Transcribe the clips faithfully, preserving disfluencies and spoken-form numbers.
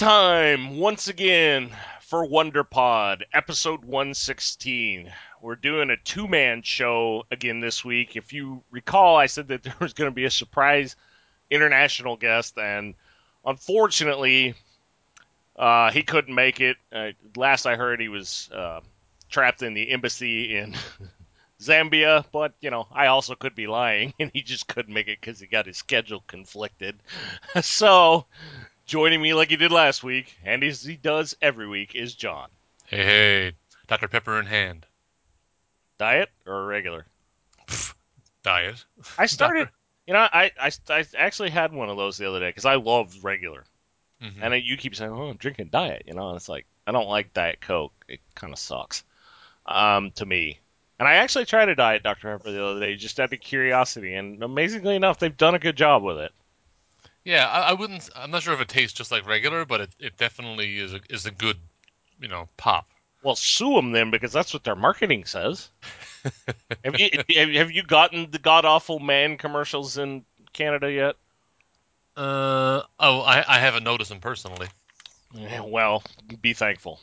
time once again for WonderPod, episode one sixteen. We're doing a two man show again this week. If you recall, I said that there was going to be a surprise international guest, and unfortunately, uh, he couldn't make it. Uh, last I heard, he was uh, trapped in the embassy in Zambia, but you know, I also could be lying, and he just couldn't make it because he got his schedule conflicted. So, joining me like he did last week, and as he does every week, is John. Hey, hey, doctor Pepper in hand. Diet or regular? Pff, diet. I started, doctor you know, I, I, I actually had one of those the other day because I love regular. hmm And you keep saying, oh, I'm drinking diet, you know, and it's like, I don't like Diet Coke. It kind of sucks um, to me. And I actually tried a Diet Doctor Pepper the other day just out of curiosity, and amazingly enough, they've done a good job with it. Yeah, I, I wouldn't. I'm not sure if it tastes just like regular, but it, it definitely is a is a good, you know, pop. Well, sue them then because that's what their marketing says. Have you have have you gotten the god awful man commercials in Canada yet? Uh oh, I I haven't noticed them personally. Yeah, well, be thankful.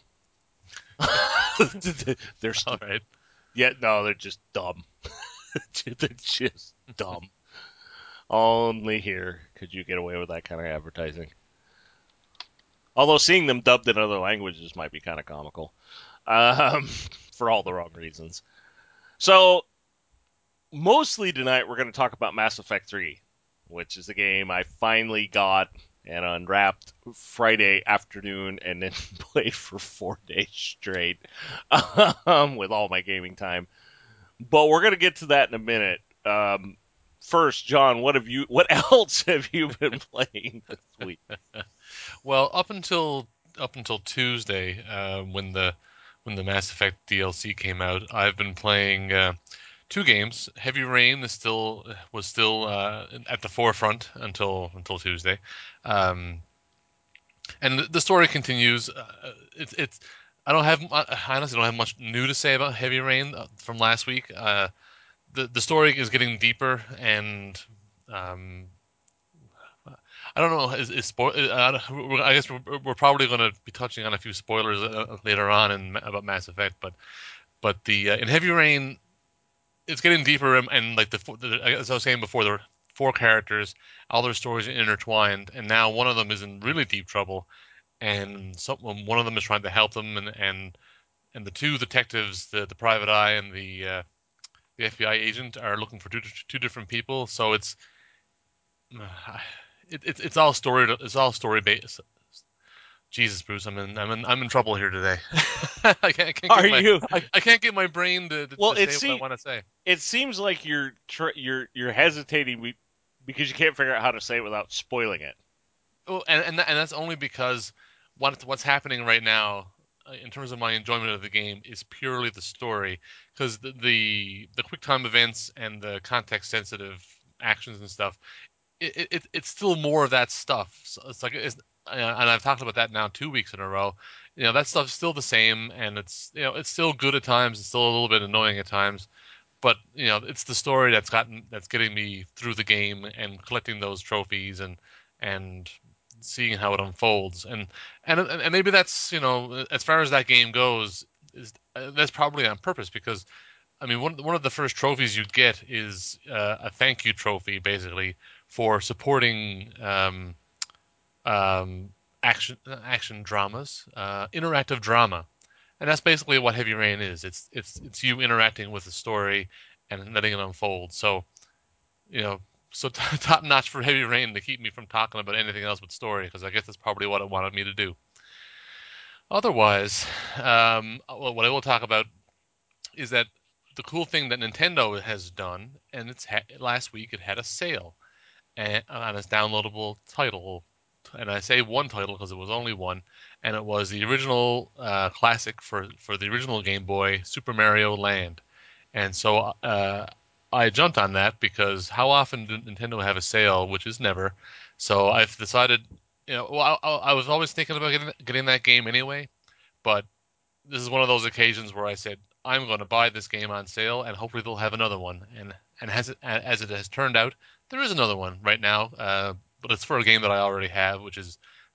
they're All st- right. yeah, no, they're just dumb. They're just dumb. Only here could you get away with that kind of advertising. Although seeing them dubbed in other languages might be kind of comical, um, for all the wrong reasons. So mostly tonight we're going to talk about Mass Effect three, which is a game I finally got and unwrapped Friday afternoon and then played for four days straight um, with all my gaming time. But we're going to get to that in a minute. Um, first, John, what have you? What else have you been playing this week? Well, up until up until Tuesday, uh, when the when the Mass Effect D L C came out, I've been playing uh, two games. Heavy Rain is still was still uh, at the forefront until until Tuesday. Um, and the, the story continues. Uh, it's it's I don't have I honestly don't have much new to say about Heavy Rain uh, from last week. Uh, the the story is getting deeper, and um, I don't know. Is, is spoil? Uh, I guess we're, we're probably going to be touching on a few spoilers uh, later on in, about Mass Effect, but but the uh, in Heavy Rain, it's getting deeper, and, and like the, the as I was saying before, there are four characters, all their stories are intertwined, and now one of them is in really deep trouble, and some, one of them is trying to help them, and and and the two detectives, the the private eye and the uh, the F B I agent, are looking for two two different people. So it's it, it's it's all story it's all story based. Jesus, Bruce, I'm in I'm in I'm in trouble here today. I can't I can't Are get my you? I, I can't get my brain to, to, Well, to it say what I see, want to say. it seems like you're tr- you're you're hesitating because you can't figure out how to say it without spoiling it. Oh, and and, and that's only because what what's happening right now uh, in terms of my enjoyment of the game is purely the story, because the, the the quick time events and the context sensitive actions and stuff, it, it it's still more of that stuff. So it's like it's, uh, and I've talked about that now two weeks in a row. You know, that stuff's still the same, and it's you know it's still good at times, it's still a little bit annoying at times, but you know it's the story that's gotten that's getting me through the game and collecting those trophies and and seeing how it unfolds, and and and maybe that's you know as far as that game goes, is uh, that's probably on purpose, because I mean one one of the first trophies you get is uh, a thank you trophy, basically, for supporting um, um, action action dramas, uh, interactive drama, and that's basically what Heavy Rain is. It's it's it's you interacting with the story and letting it unfold. So you know, so t- top notch for Heavy Rain to keep me from talking about anything else but story, because I guess that's probably what it wanted me to do. Otherwise, um, well, what I will talk about is that the cool thing that Nintendo has done, and it's ha- last week it had a sale and, on its downloadable title. And I say one title because it was only one, and it was the original uh, classic for for the original Game Boy, Super Mario Land. And so uh, I jumped on that because how often did Nintendo have a sale, which is never. So I've decided, you know, well, I, I was always thinking about getting getting that game anyway, but this is one of those occasions where I said I'm going to buy this game on sale, and hopefully they'll have another one. And and as it as it has turned out, there is another one right now, uh, but it's for a game that I already have, which is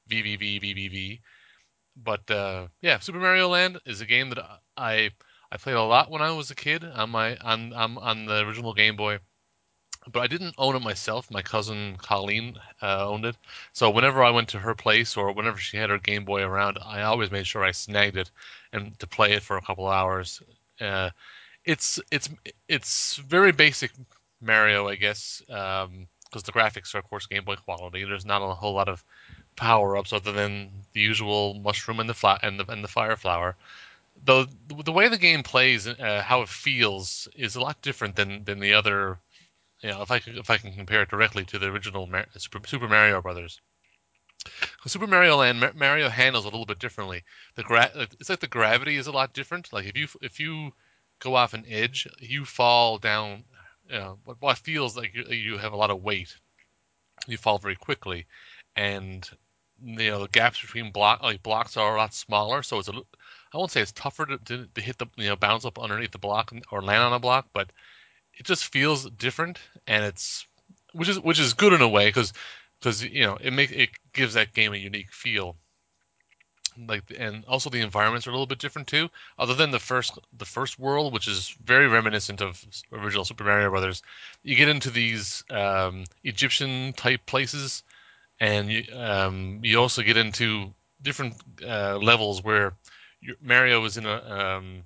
V V V V V V. But uh, yeah, Super Mario Land is a game that I I played a lot when I was a kid on my on on, on the original Game Boy. But I didn't own it myself. My cousin Colleen uh, owned it. So whenever I went to her place or whenever she had her Game Boy around, I always made sure I snagged it and to play it for a couple hours. Uh, it's it's it's very basic Mario, I guess, um, because the graphics are, of course, Game Boy quality. There's not a whole lot of power ups other than the usual mushroom and the fla- and the and the fire flower. Though the way the game plays, uh, how it feels, is a lot different than than the other. You know, if I can, if I can compare it directly to the original Mar- Super, Super Mario Brothers, Super Mario Land, Mar- Mario handles it a little bit differently. The gra- it's like the gravity is a lot different. Like if you if you go off an edge, you fall down. You know, what, what feels like you, you have a lot of weight. You fall very quickly, and you know the gaps between block like blocks are a lot smaller. So it's a li- I won't say it's tougher to, to, to hit the you know bounce up underneath the block or land on a block, but it just feels different, and it's which is which is good in a way because because you know it makes it gives that game a unique feel. Like and also the environments are a little bit different too. Other than the first the first world, which is very reminiscent of original Super Mario Brothers, you get into these um, Egyptian type places, and you um, you also get into different uh, levels where Mario is in a um,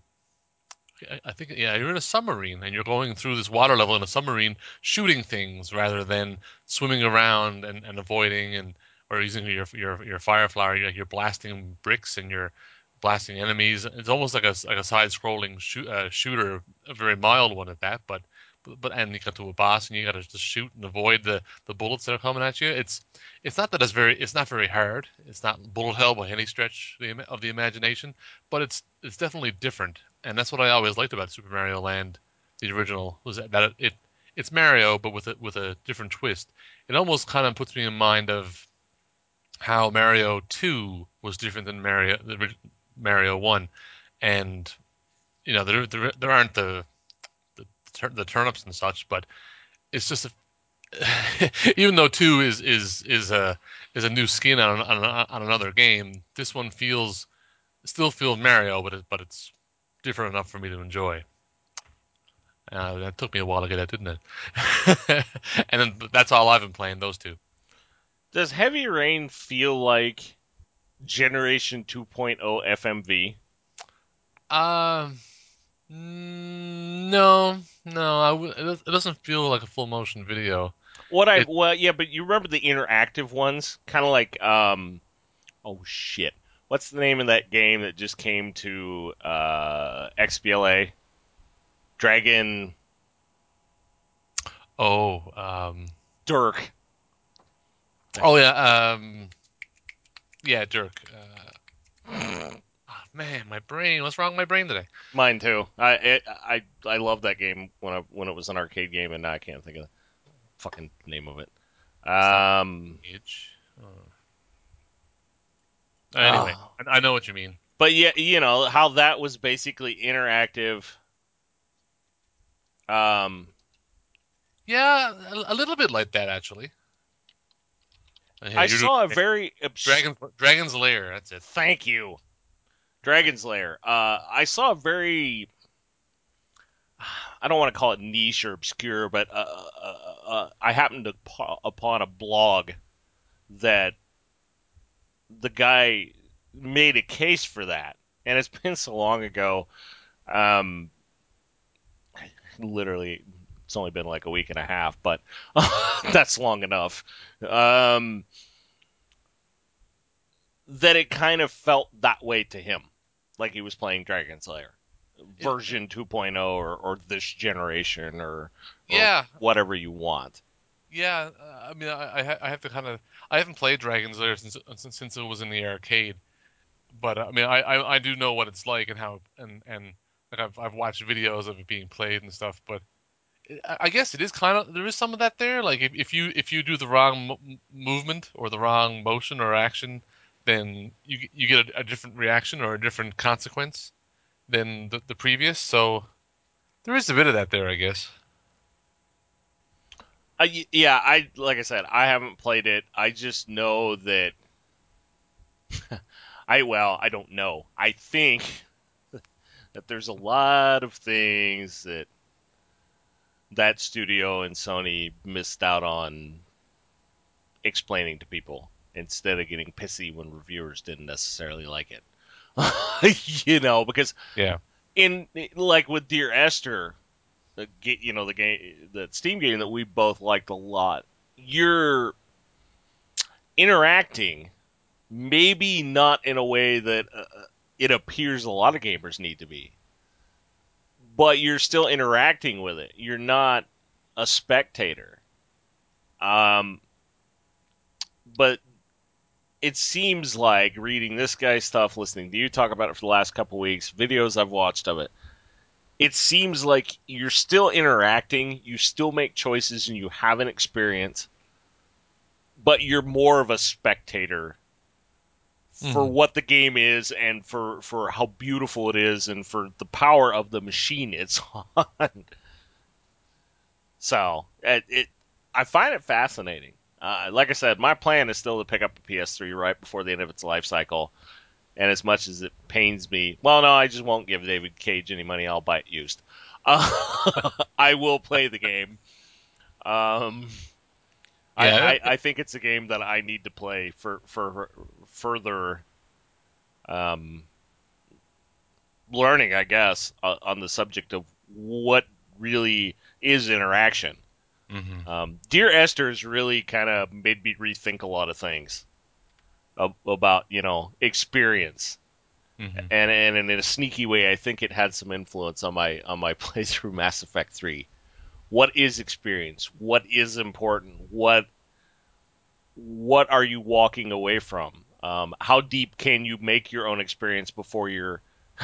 I think yeah, you're in a submarine and you're going through this water level in a submarine, shooting things rather than swimming around and, and avoiding and or using your your your fire flower. You're, you're blasting bricks and you're blasting enemies. It's almost like a like a side-scrolling shoot, uh, shooter, a very mild one at that. But but and you got to a boss and you got to just shoot and avoid the the bullets that are coming at you. It's it's not that it's very it's not very hard. It's not bullet hell by any stretch of the, of the imagination, but it's it's definitely different, and that's what I always liked about Super Mario Land, the original, was that it, it it's Mario but with a with a different twist. It almost kind of puts me in mind of how Mario two was different than Mario the Mario one, and you know there there, there aren't the the, the turnips and such, but it's just a, even though two is is is a is a new skin on on, on another game, this one feels still feels Mario, but it, but it's different enough for me to enjoy. Uh, that took me a while to get that, didn't it? And then that's all I've been playing, those two. Does Heavy Rain feel like Generation 2.0 F M V? Um, no, no, I w- it does- it doesn't feel like a full motion video. What I It well yeah, but you remember the interactive ones, kind of like um oh shit, what's the name of that game that just came to uh X B L A? Dragon oh um Dirk. oh yeah um yeah Dirk. Uh, oh, man, my brain. What's wrong with my brain today? Mine too. I it, I I love that game when I when it was an arcade game, and now I can't think of the fucking name of it. Stop Um. age. Oh. Anyway, Oh. I, I know what you mean. But yeah, you know how that was basically interactive. Um. Yeah, a, a little bit like that actually. Uh, Here I you're doing saw a very obs- Dragon Dragon's Lair. That's it. thank you, Dragon's Lair. Uh, I saw a very I don't want to call it niche or obscure, but uh, uh, uh, uh, I happened to po- upon a blog that the guy made a case for that, and it's been so long ago. Um, literally, it's only been like a week and a half, but that's long enough. Um, that it kind of felt that way to him, like he was playing Dragon Slayer It, version 2.0 or, or this generation or or yeah, whatever you want. yeah. Uh, I mean, I I, ha- I have to kind of I haven't played Dragon's Lair since since, since it was in the arcade, but uh, I mean, I, I I do know what it's like and how and and like I've I've watched videos of it being played and stuff, but I I guess it is kind of there is some of that there. Like if, if you if you do the wrong mo movement or the wrong motion or action, then you you get a, a different reaction or a different consequence than the, the previous. So there is a bit of that there, I guess. I, yeah, I like I said, I haven't played it. I just know that I well, I don't know. I think that there's a lot of things that that studio and Sony missed out on explaining to people instead of getting pissy when reviewers didn't necessarily like it. you know, because Yeah. in like with Dear Esther, the you know the game, the Steam game that we both liked a lot, you're interacting, maybe not in a way that uh, it appears a lot of gamers need to be, but you're still interacting with it. You're not a spectator. Um, but it seems like reading this guy's stuff, listening to you talk about it for the last couple weeks, videos I've watched of it, it seems like you're still interacting, you still make choices, and you have an experience, but you're more of a spectator for Hmm. what the game is and for, for how beautiful it is and for the power of the machine it's on. So it, it I find it fascinating. Uh, like I said, my plan is still to pick up a P S three right before the end of its life cycle. And as much as it pains me, well, no, I just won't give David Cage any money. I'll buy it used. Uh, I will play the game. Um, I, Yeah. I, I think it's a game that I need to play for for further um, learning, I guess, uh, on the subject of what really is interaction. Hmm. Um, Dear Esther's really kind of made me rethink a lot of things about you know experience, Hmm. and and in a sneaky way, I think it had some influence on my on my playthrough Mass Effect three. What is experience? What is important? What what are you walking away from? Um, how deep can you make your own experience before you're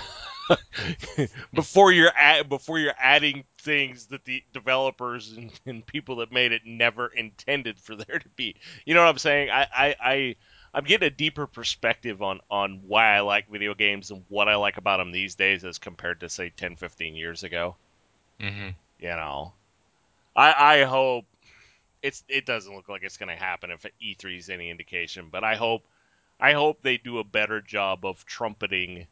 before you're at, before you're adding things that the developers and, and people that made it never intended for there to be. You know what I'm saying? I, I, I I'm getting a deeper perspective on on why I like video games and what I like about them these days as compared to say ten, fifteen years ago. Hmm. You know, I I hope it's it doesn't look like it's going to happen if E three is any indication, but I hope I hope they do a better job of trumpeting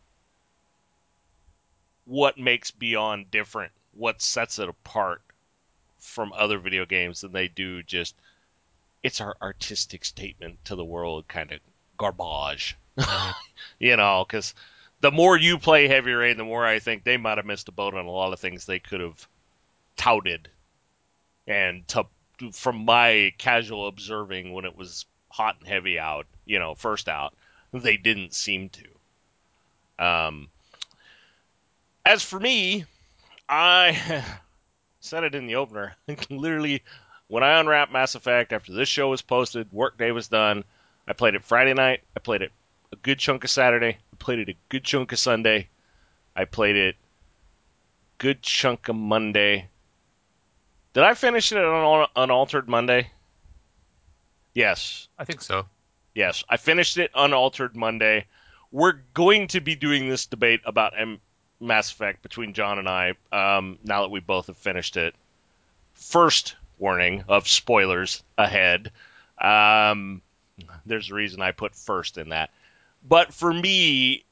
what makes Beyond different, what sets it apart from other video games than they do just it's our artistic statement to the world kind of garbage. Hmm. You know, because the more you play Heavy Rain, the more I think they might have missed a boat on a lot of things they could have touted. And to, from my casual observing when it was hot and heavy out, you know, first out, they didn't seem to. Um, as for me, I said it in the opener. Literally, when I unwrapped Mass Effect after this show was posted, workday was done. I played it Friday night. I played it a good chunk of Saturday. I played it a good chunk of Sunday. I played it a good chunk of Monday. Did I finish it on Unaltered Monday? Yes. I think so. Yes. I finished it unaltered Monday. We're going to be doing this debate about M- Mass Effect between John and I um, now that we both have finished it. First warning of spoilers ahead. Um, there's a reason I put first in that. But for me,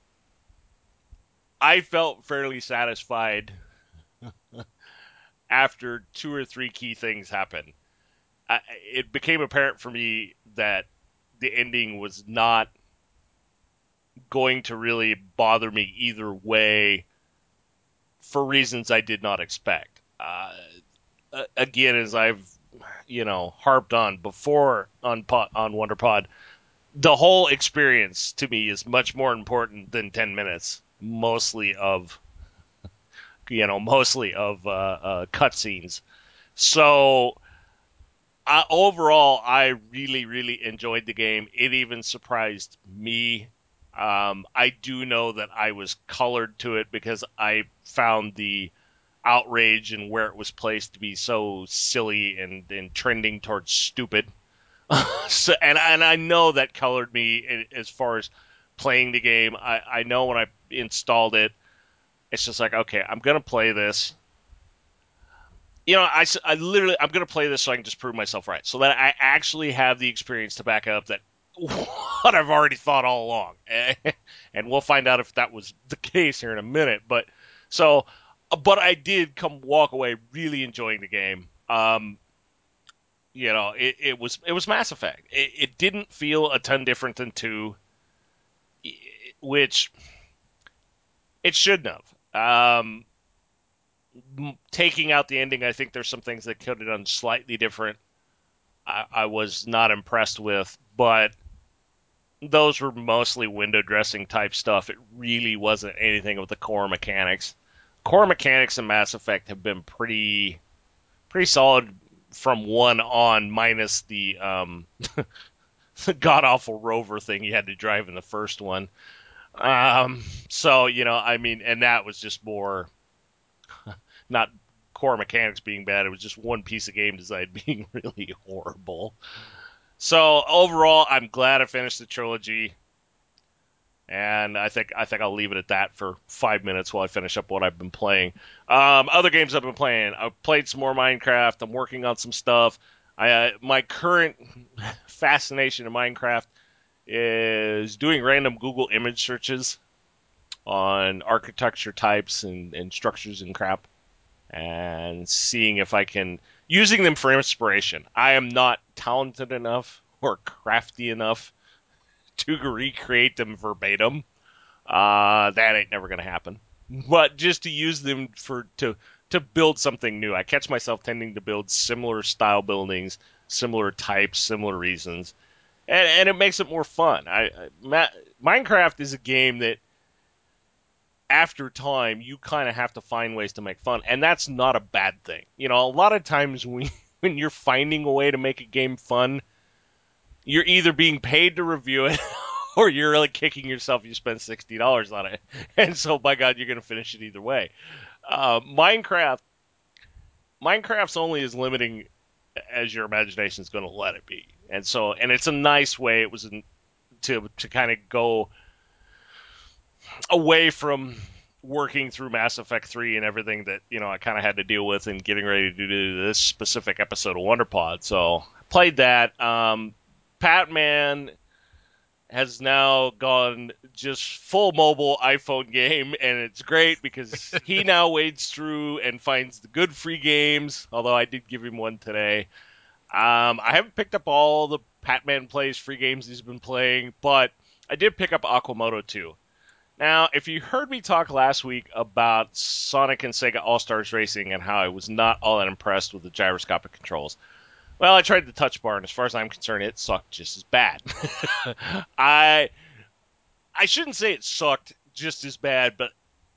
I felt fairly satisfied after two or three key things happened. I, it became apparent for me that the ending was not going to really bother me either way for reasons I did not expect. Uh, again, as I've you know harped on before on on WonderPod, the whole experience to me is much more important than ten minutes, mostly of you know mostly of uh, uh, cutscenes. So uh, overall, I really really enjoyed the game. It even surprised me. Um, I do know that I was colored to it because I found the outrage and where it was placed to be so silly and, and trending towards stupid. so, and and I know that colored me as far as playing the game. I, I know when I installed it, it's just like, okay, I'm gonna play this. You know, I, I literally I'm gonna play this so I can just prove myself right, so that I actually have the experience to back up that. what I've already thought all along. And we'll find out if that was the case here in a minute. But so, but I did come walk away really enjoying the game. Um, you know, it, it was it was Mass Effect. It, it didn't feel a ton different than two, which it shouldn't have. Um, taking out the ending, I think there's some things that could have done slightly different. I, I was not impressed with, but those were mostly window dressing type stuff. It really wasn't anything with the core mechanics. Core mechanics in Mass Effect have been pretty pretty solid from one on, minus the um, the god awful rover thing you had to drive in the first one. Um, so you know, I mean, and that was just more not core mechanics being bad. It was just one piece of game design being really horrible. So overall, I'm glad I finished the trilogy, and I think I think I'll leave it at that for five minutes while I finish up what I've been playing. Um, other games I've been playing, I've played some more Minecraft. I'm working on some stuff. I uh, my current fascination in Minecraft is doing random Google image searches on architecture types and, and structures and crap, and seeing if I can using them for inspiration. I am not talented enough or crafty enough to recreate them verbatim. Uh, that ain't never gonna happen. But just to use them for to to build something new. I catch myself tending to build similar style buildings, similar types, similar reasons, and and it makes it more fun. I, I Ma- Minecraft is a game that after time you kind of have to find ways to make fun, and that's not a bad thing. You know, a lot of times when when you're finding a way to make a game fun, you're either being paid to review it or you're really kicking yourself. You spent sixty dollars on it, and so by God, you're going to finish it either way. Uh, Minecraft, Minecraft's only as limiting as your imagination is going to let it be, and so and it's a nice way. It was an, to to kind of go away from working through Mass Effect three and everything that you know I kind of had to deal with and getting ready to do this specific episode of WonderPod. So I played that. Um, Patman has now gone just full mobile iPhone game, and it's great because he now wades through and finds the good free games. Although I did give him one today. Um, I haven't picked up all the Patman Plays free games he's been playing, but I did pick up Aquamoto two. Now, if you heard me talk last week about Sonic and Sega All Stars Racing and how I was not all that impressed with the gyroscopic controls, well, I tried the touch bar, and as far as I'm concerned, it sucked just as bad. I I shouldn't say it sucked just as bad, but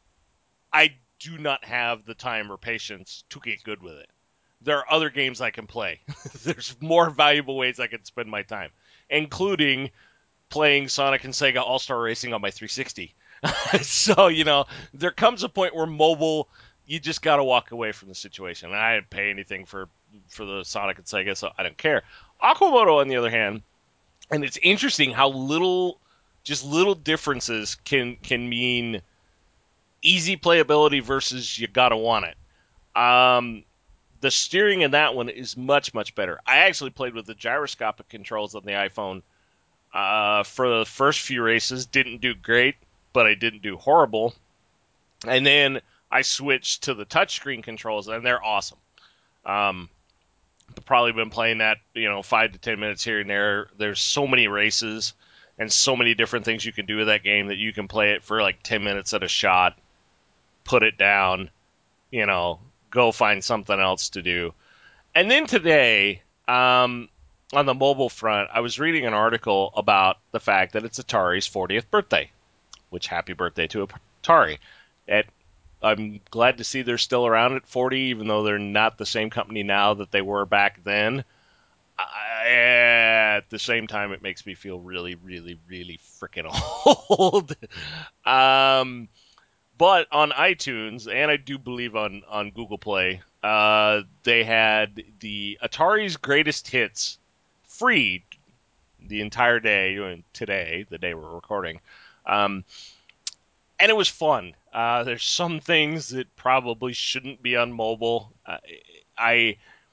I do not have the time or patience to get good with it. There are other games I can play. There's more valuable ways I can spend my time, including playing Sonic and Sega All Star Racing on my three sixty. So, you know, there comes a point where mobile, you just got to walk away from the situation. And I didn't pay anything for for the Sonic and Sega, so I don't care. Aquamoto, on the other hand, and it's interesting how little, just little differences can can mean easy playability versus you gotta want it. Um, the steering in that one is much much better. I actually played with the gyroscopic controls on the iPhone uh, for the first few races. Didn't do great, but I didn't do horrible. And then I switched to the touchscreen controls, and they're awesome. Um, I've probably been playing that, you know, five to ten minutes here and there. There's so many races and so many different things you can do with that game that you can play it for like ten minutes at a shot, put it down, you know, go find something else to do. And then today, um, on the mobile front, I was reading an article about the fact that it's Atari's fortieth birthday, which happy birthday to Atari. It, I'm glad to see they're still around at forty, even though they're not the same company now that they were back then. I, at the same time, it makes me feel really, really, really freaking old. um, but on iTunes, and I do believe on, on Google Play, uh, they had the Atari's Greatest Hits free the entire day, today, the day we're recording. Um, and it was fun. Uh, there's some things that probably shouldn't be on mobile. Uh, I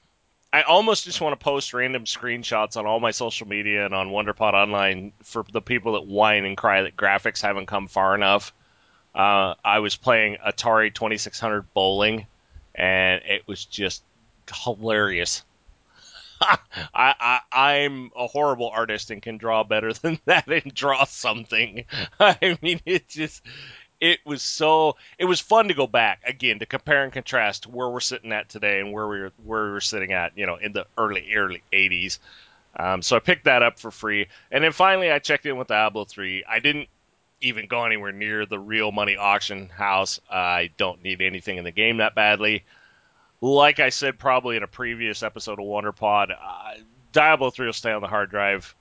I almost just want to post random screenshots on all my social media and on WonderPod Online for the people that whine and cry that graphics haven't come far enough. Uh, I was playing Atari twenty-six hundred bowling, and it was just hilarious. I, I I'm a horrible artist and can draw better than that and draw something. I mean, it just it was so it was fun to go back again to compare and contrast where we're sitting at today and where we were where we were sitting at, you know, in the early early eighties. Um, so I picked that up for free, and then finally I checked in with Diablo three. I didn't even go anywhere near the real money auction house. I don't need anything in the game that badly. Like I said, probably in a previous episode of WonderPod, uh, Diablo three will stay on the hard drive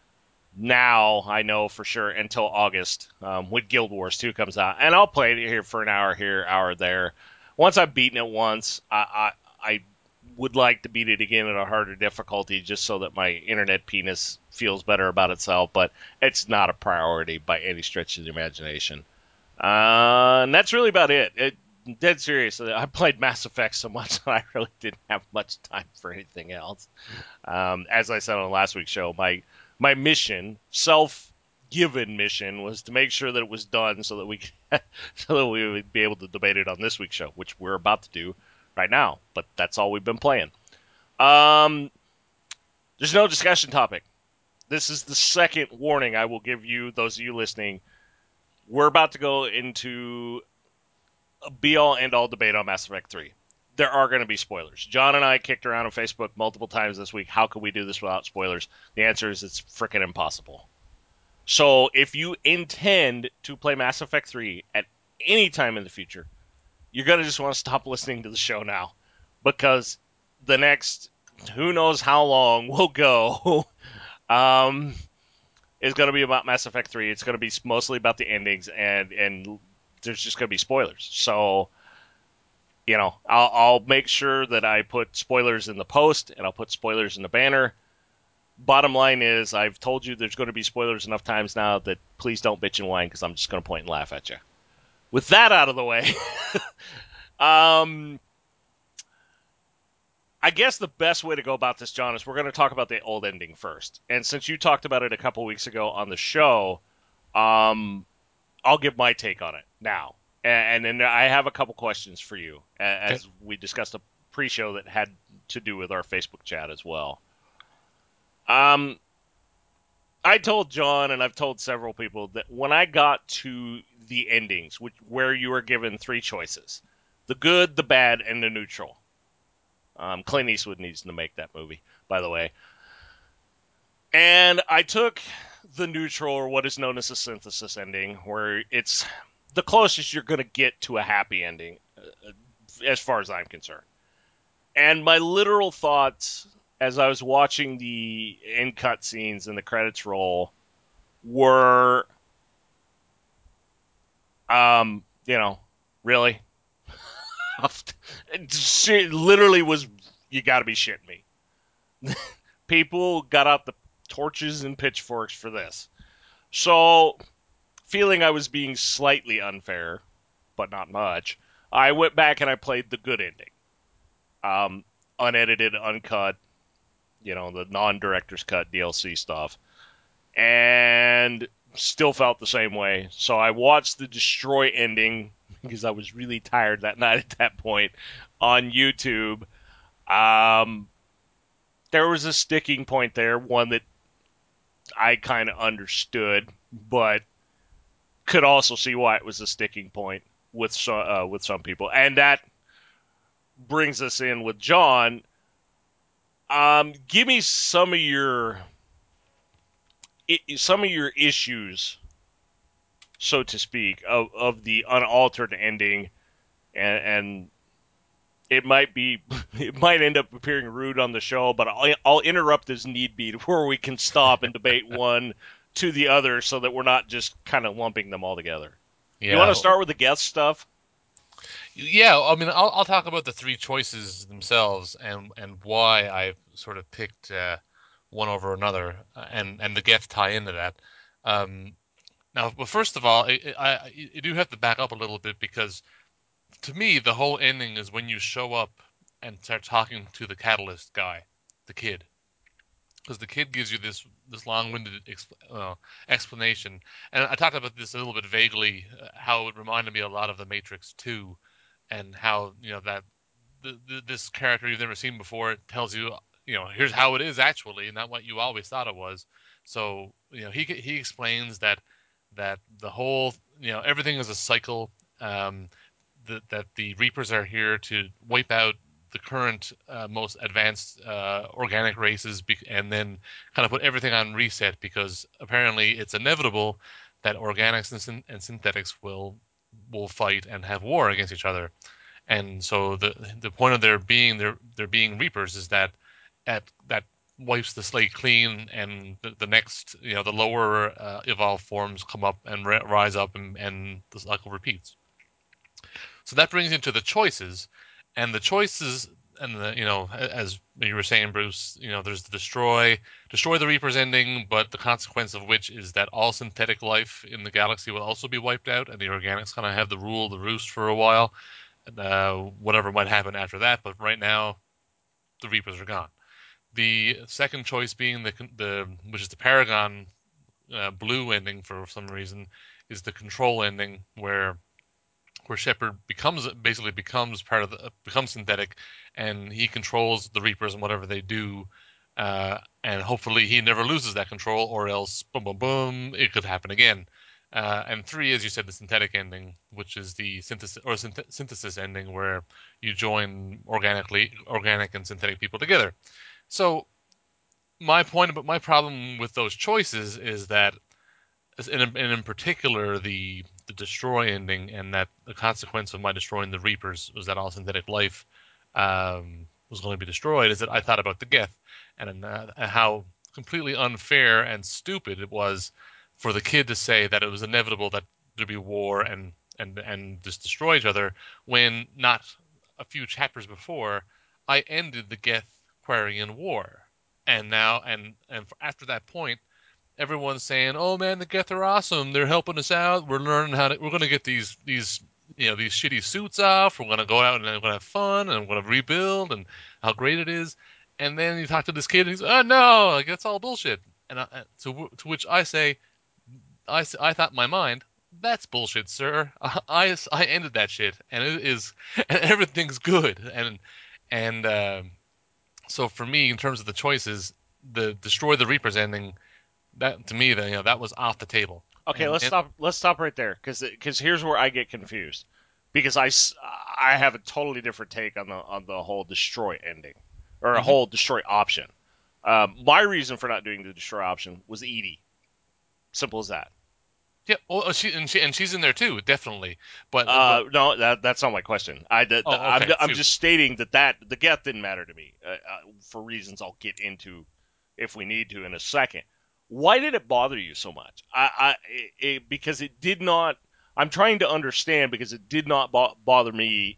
now, I know for sure, until August um, when Guild Wars two comes out. And I'll play it here for an hour here, hour there. Once I've beaten it once, I, I, I would like to beat it again at a harder difficulty just so that my internet penis feels better about itself, but it's not a priority by any stretch of the imagination. Uh, and that's really about it. It dead serious. I played Mass Effect so much that I really didn't have much time for anything else. Um, as I said on last week's show, my my mission, self-given mission, was to make sure that it was done so that we so that we would be able to debate it on this week's show, which we're about to do right now. But that's all we've been playing. Um, there's no discussion topic. This is the second warning I will give you, those of you listening. We're about to go into a be all end all debate on Mass Effect three. There are going to be spoilers. John and I kicked around on Facebook multiple times this week. How could we do this without spoilers? The answer is it's freaking impossible. So if you intend to play Mass Effect three at any time in the future, you're going to just want to stop listening to the show now because the next who knows how long will go um, is going to be about Mass Effect three. It's going to be mostly about the endings and and there's just going to be spoilers. So you know, I'll, I'll make sure that I put spoilers in the post and I'll put spoilers in the banner. Bottom line is, I've told you there's going to be spoilers enough times now that please don't bitch and whine because I'm just going to point and laugh at you. With that out of the way, um, I guess the best way to go about this, John, is we're going to talk about the old ending first. And since you talked about it a couple weeks ago on the show, um, I'll give my take on it now. And, and then I have a couple questions for you, Okay. as we discussed a pre-show that had to do with our Facebook chat as well. Um, I told John, and I've told several people that when I got to the endings, which where you were given three choices: the good, the bad, and the neutral. Um, Clint Eastwood needs to make that movie, by the way. And I took the neutral, or what is known as a synthesis ending, where it's the closest you're going to get to a happy ending, uh, as far as I'm concerned. And my literal thoughts as I was watching the end cut scenes and the credits roll were, um, you know, really? It literally was, you got to be shitting me. People got out the torches and pitchforks for this. So, feeling I was being slightly unfair, but not much, I went back and I played the good ending. Um, unedited, uncut, you know, the non director's cut D L C stuff. And still felt the same way. So I watched the Destroy ending because I was really tired that night at that point on YouTube. Um, there was a sticking point there, one that I kind of understood, but could also see why it was a sticking point with some, uh, with some people. And that brings us in with John. Um, give me some of your some of your issues, so to speak, of, of the unaltered ending, and, and it might be it might end up appearing rude on the show, but I'll, I'll interrupt as need be to where we can stop and debate one to the other so that we're not just kind of lumping them all together. You want to Yeah. start with the guest stuff? Yeah, I mean, I'll I'll talk about the three choices themselves and and why I sort of picked uh, one over another, uh, and and the gets tie into that. Um, Now, but first of all, I, I I do have to back up a little bit because to me the whole ending is when you show up and start talking to the Catalyst guy, the kid, because the kid gives you this this long-winded exp- uh, explanation. And I talked about this a little bit vaguely, uh, how it reminded me a lot of the Matrix two, and how you know that the, the, this character you've never seen before tells you, you know, here's how it is actually, not what you always thought it was. So you know, he he explains that that the whole, you know, everything is a cycle. Um, that that the Reapers are here to wipe out the current uh, most advanced uh, organic races, be- and then kind of put everything on reset, because apparently it's inevitable that organics and, syn- and synthetics will will fight and have war against each other. And so the the point of their being their their being Reapers is that at that wipes the slate clean, and the, the next, you know, the lower uh, evolved forms come up and ri- rise up, and, and the cycle repeats. So that brings into the choices, and the choices, and the, you know, as you were saying, Bruce, you know, there's the destroy, destroy the Reapers ending, but the consequence of which is that all synthetic life in the galaxy will also be wiped out, and the organics kind of have the rule of the roost for a while. Uh, whatever might happen after that, but right now the Reapers are gone. The second choice being the the which is the Paragon uh, blue ending for some reason, is the control ending, where where Shepard becomes basically becomes part of the becomes synthetic, and he controls the Reapers and whatever they do, uh, and hopefully he never loses that control, or else boom boom boom, it could happen again. Uh, and three, as you said, the synthetic ending, which is the synthesis or synth- synthesis ending, where you join organically organic and synthetic people together. So my point about my problem with those choices is that, and in, and in particular, the the destroy ending, and that the consequence of my destroying the Reapers was that all synthetic life um, was going to be destroyed, is that I thought about the Geth, and uh, how completely unfair and stupid it was for the kid to say that it was inevitable that there'd be war and and and just destroy each other, when not a few chapters before I ended the Geth Quarian War, and now and and after that point everyone's saying, "Oh man, the Geth are awesome. They're helping us out. We're learning how to. We're going to get these these you know these shitty suits off. We're going to go out and we're going to have fun and we're going to rebuild and how great it is." And then you talk to this kid and he's, "Oh no, like that's all bullshit." And I, to to which I say, I I thought in my mind, "That's bullshit, sir. I, I ended that shit, and it is and everything's good." And and um, so for me, in terms of the choices, the destroy the Reapers ending, that to me, that you know, that was off the table. Okay, And let's and stop. Let's stop right there, because because here's where I get confused, because I, I have a totally different take on the on the whole destroy ending, or a mhm. whole destroy option. Um, my reason for not doing the destroy option was Edie. Simple as that. Yeah, well, uh, she and she and she's in there too, definitely. But but Uh, no, that that's not my question. I oh, I'm okay, I'm phew. just stating that that the Geth didn't matter to me, uh, uh, for reasons I'll get into if we need to in a second. Why did it bother you so much? I, I it, it, because it did not. I'm trying to understand, because it did not bo- bother me,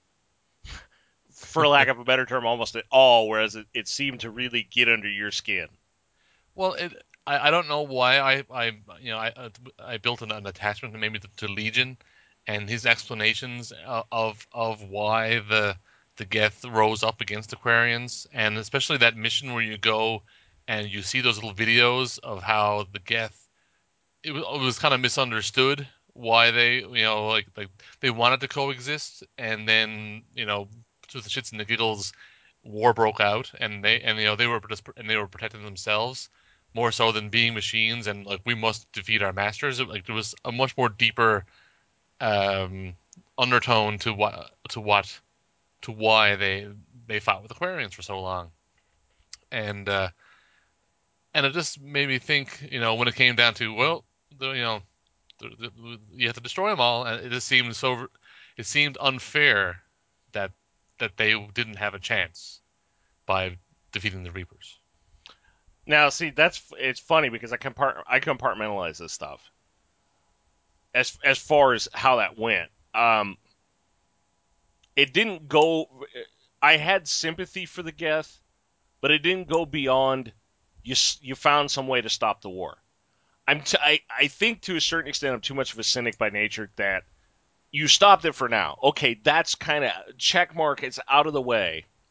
for lack of a better term, almost at all. Whereas it, it seemed to really get under your skin. Well, it, I I don't know why I I you know I uh, I built an, an attachment maybe to, to Legion, and his explanations o- of of why the the Geth rose up against Aquarians, and especially that mission where you go and you see those little videos of how the Geth, it was, it was kind of misunderstood why they, you know, like like they wanted to coexist, and then, you know, to the shits and the giggles, war broke out, and they and you know they were just and they were protecting themselves more so than being machines, and like we must defeat our masters. It, like there was a much more deeper um, undertone to what to what to why they they fought with Aquarians for so long, and uh, and it just made me think, you know, when it came down to, well, the, you know, you have to destroy them all, and it just seemed so. It seemed unfair that that they didn't have a chance by defeating the Reapers. Now, see, that's it's funny, because I compart I compartmentalize this stuff as as far as how that went. Um, it didn't go. I had sympathy for the Geth, but it didn't go beyond you. You found some way to stop the war. I'm. T- I I think to a certain extent I'm too much of a cynic by nature, that you stopped it for now. Okay, that's kind of check mark. It's out of the way.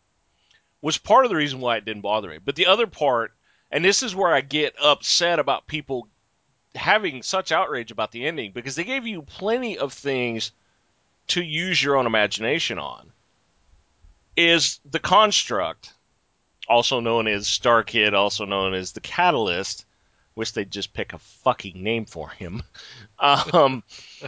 was part of the reason why it didn't bother me. But the other part, and this is where I get upset about people having such outrage about the ending, because they gave you plenty of things to use your own imagination on, is the construct, also known as Starkid, also known as the Catalyst. Wish they'd just pick a fucking name for him. Um,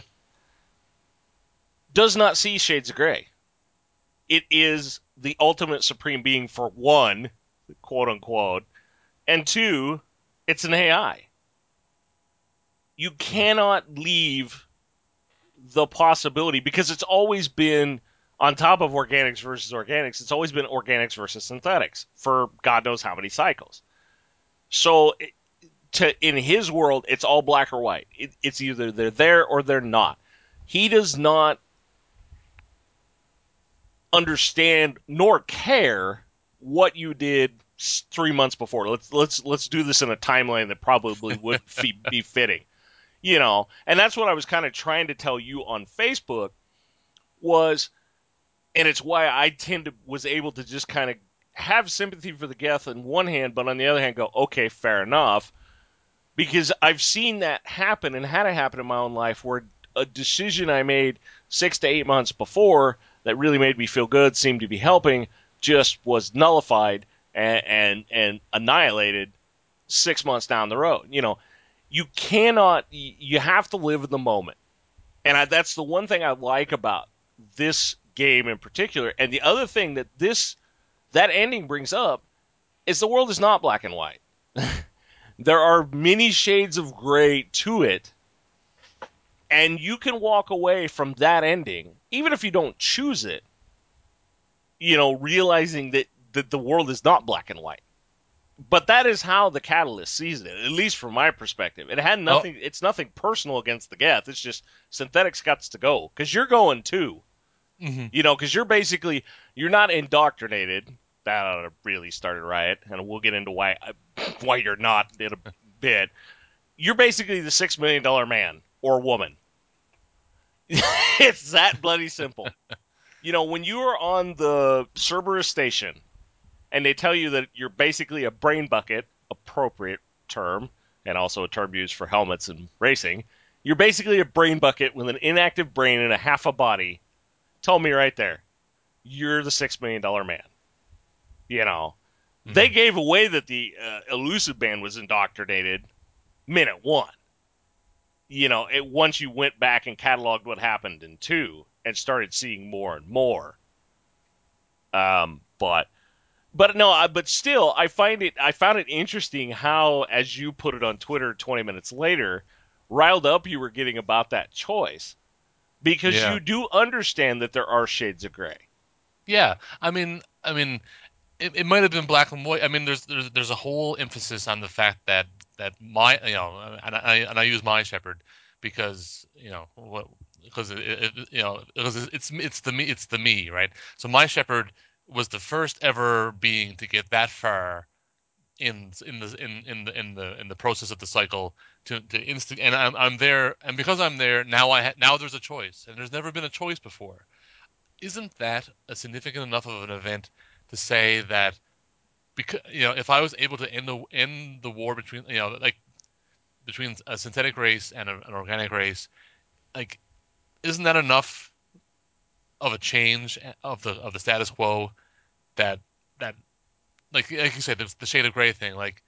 does not see shades of gray. It is the ultimate supreme being, for one, quote unquote, and two, it's an A I. You cannot leave the possibility, because it's always been, on top of organics versus organics, it's always been organics versus synthetics for God knows how many cycles. So, to in his world, it's all black or white. It, it's either they're there or they're not. He does not understand nor care what you did three months before. Let's let's let's do this in a timeline that probably would be fitting, you know. And that's what I was kind of trying to tell you on Facebook was, and it's why I tend to was able to just kind of have sympathy for the Geth on one hand, but on the other hand, go, okay, fair enough, because I've seen that happen and had it happen in my own life where a decision I made six to eight months before that really made me feel good, seemed to be helping, just was nullified and, and, and annihilated six months down the road. You know, you cannot, you have to live in the moment. And I, that's the one thing I like about this game in particular. And the other thing that this, that ending brings up is the world is not black and white. There are many shades of gray to it, and you can walk away from that ending, even if you don't choose it, you know, realizing that, that the world is not black and white. But that is how the Catalyst sees it, at least from my perspective. It had Oh, nothing, it's nothing personal against the Geth. It's just synthetics got to go, because you're going too. hmm You know, because you're basically, you're not indoctrinated. That ought to really start a riot, and we'll get into why why you're not in a bit. You're basically the six million dollar man or woman. It's that bloody simple. You know, when you are on the Cerberus station and they tell you that you're basically a brain bucket, appropriate term, and also a term used for helmets and racing, you're basically a brain bucket with an inactive brain and a half a body. Tell me right there, you're the six million dollar man. You know, they hmm gave away that the uh, elusive band was indoctrinated minute one. You know, it, once you went back and cataloged what happened in two and started seeing more and more. Um, but but no, I, but still, I find it I found it interesting how, as you put it on Twitter twenty minutes later, riled up you were getting about that choice, because yeah, you do understand that there are shades of gray. yeah. I mean, I mean, it, it might have been black and white. I mean, there's there's there's a whole emphasis on the fact that that my you know, and I and I use my shepherd because you know what because it, it, you know because it's it's the me it's the me, right? So my shepherd was the first ever being to get that far in in the in in the in the in the process of the cycle to to instant, and I'm I'm there, and because I'm there now, I ha- now there's a choice, and there's never been a choice before. Isn't that a significant enough of an event to say that, because you know, if I was able to end the end the war between, you know, like between a synthetic race and a, an organic race, like, isn't that enough of a change of the of the status quo, that that like like you said, the, the shade of gray thing, like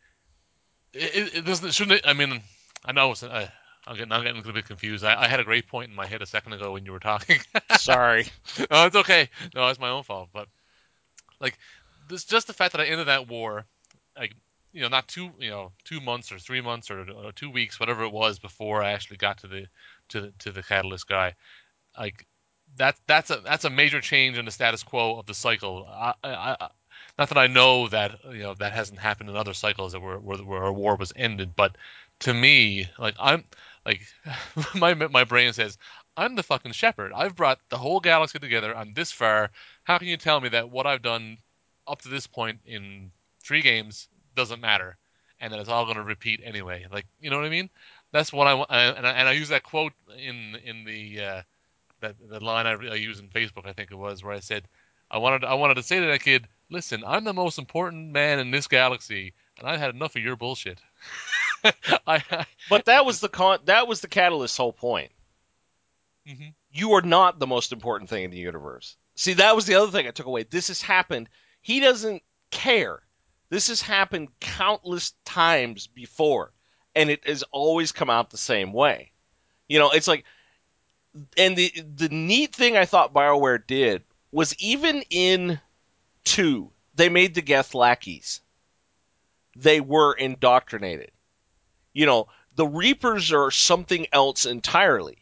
it, it doesn't shouldn't it, I mean, I know it's, I, I'm getting I'm getting a bit confused. I, I had a great point in my head a second ago when you were talking. Sorry. No, it's okay. No, it's my own fault. But like, this just the fact that I ended that war, like, you know, not two, you know, two months or three months or, or two weeks, whatever it was, before I actually got to the to the, to the Catalyst guy. Like, that that's a that's a major change in the status quo of the cycle. I, I, I, not that I know that, you know, that hasn't happened in other cycles that were where, where a war was ended, but to me, like, I'm like, my my brain says, I'm the fucking shepherd. I've brought the whole galaxy together. I'm this far. How can you tell me that what I've done up to this point in three games doesn't matter, and that it's all going to repeat anyway? Like, you know what I mean? That's what I want, and I, and I use that quote in in the uh, that the line I, I used in Facebook, I think it was, where I said, I wanted I wanted to say to that kid, listen, I'm the most important man in this galaxy, and I've had enough of your bullshit. I, I But that was the con- that was the catalyst's whole point. mhm. You are not the most important thing in the universe. See, that was the other thing I took away. This has happened. He doesn't care. This has happened countless times before, and it has always come out the same way. You know, it's like, and the the neat thing I thought BioWare did was even in two, they made the Geth lackeys. They were indoctrinated. You know, the Reapers are something else entirely.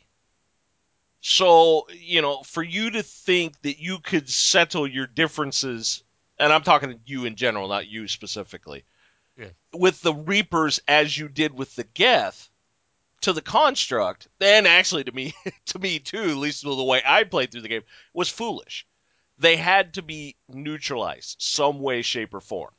So, you know, for you to think that you could settle your differences, and I'm talking to you in general, not you specifically, Yeah. with the Reapers as you did with the Geth to the construct, and actually to me, to me too, at least the way I played through the game, was foolish. They had to be neutralized some way, shape, or form.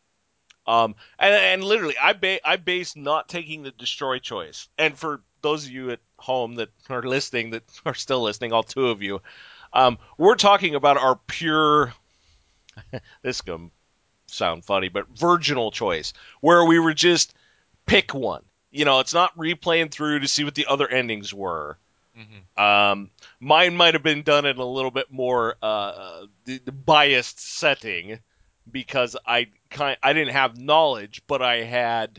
Um, and, and literally, I ba- I base not taking the destroy choice. And for those of you at home that are listening, that are still listening, all two of you, um, we're talking about our pure. This is gonna sound funny, but virginal choice, where we were just pick one. You know, it's not replaying through to see what the other endings were. Hmm. Um, Mine might have been done in a little bit more uh, the, the biased setting because I kind I didn't have knowledge, but I had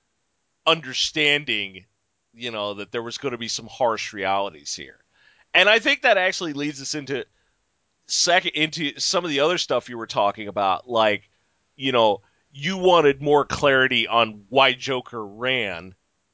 understanding, you know, that there was going to be some harsh realities here. And I think that actually leads us into second into some of the other stuff you were talking about, like, you know, you wanted more clarity on why Joker ran,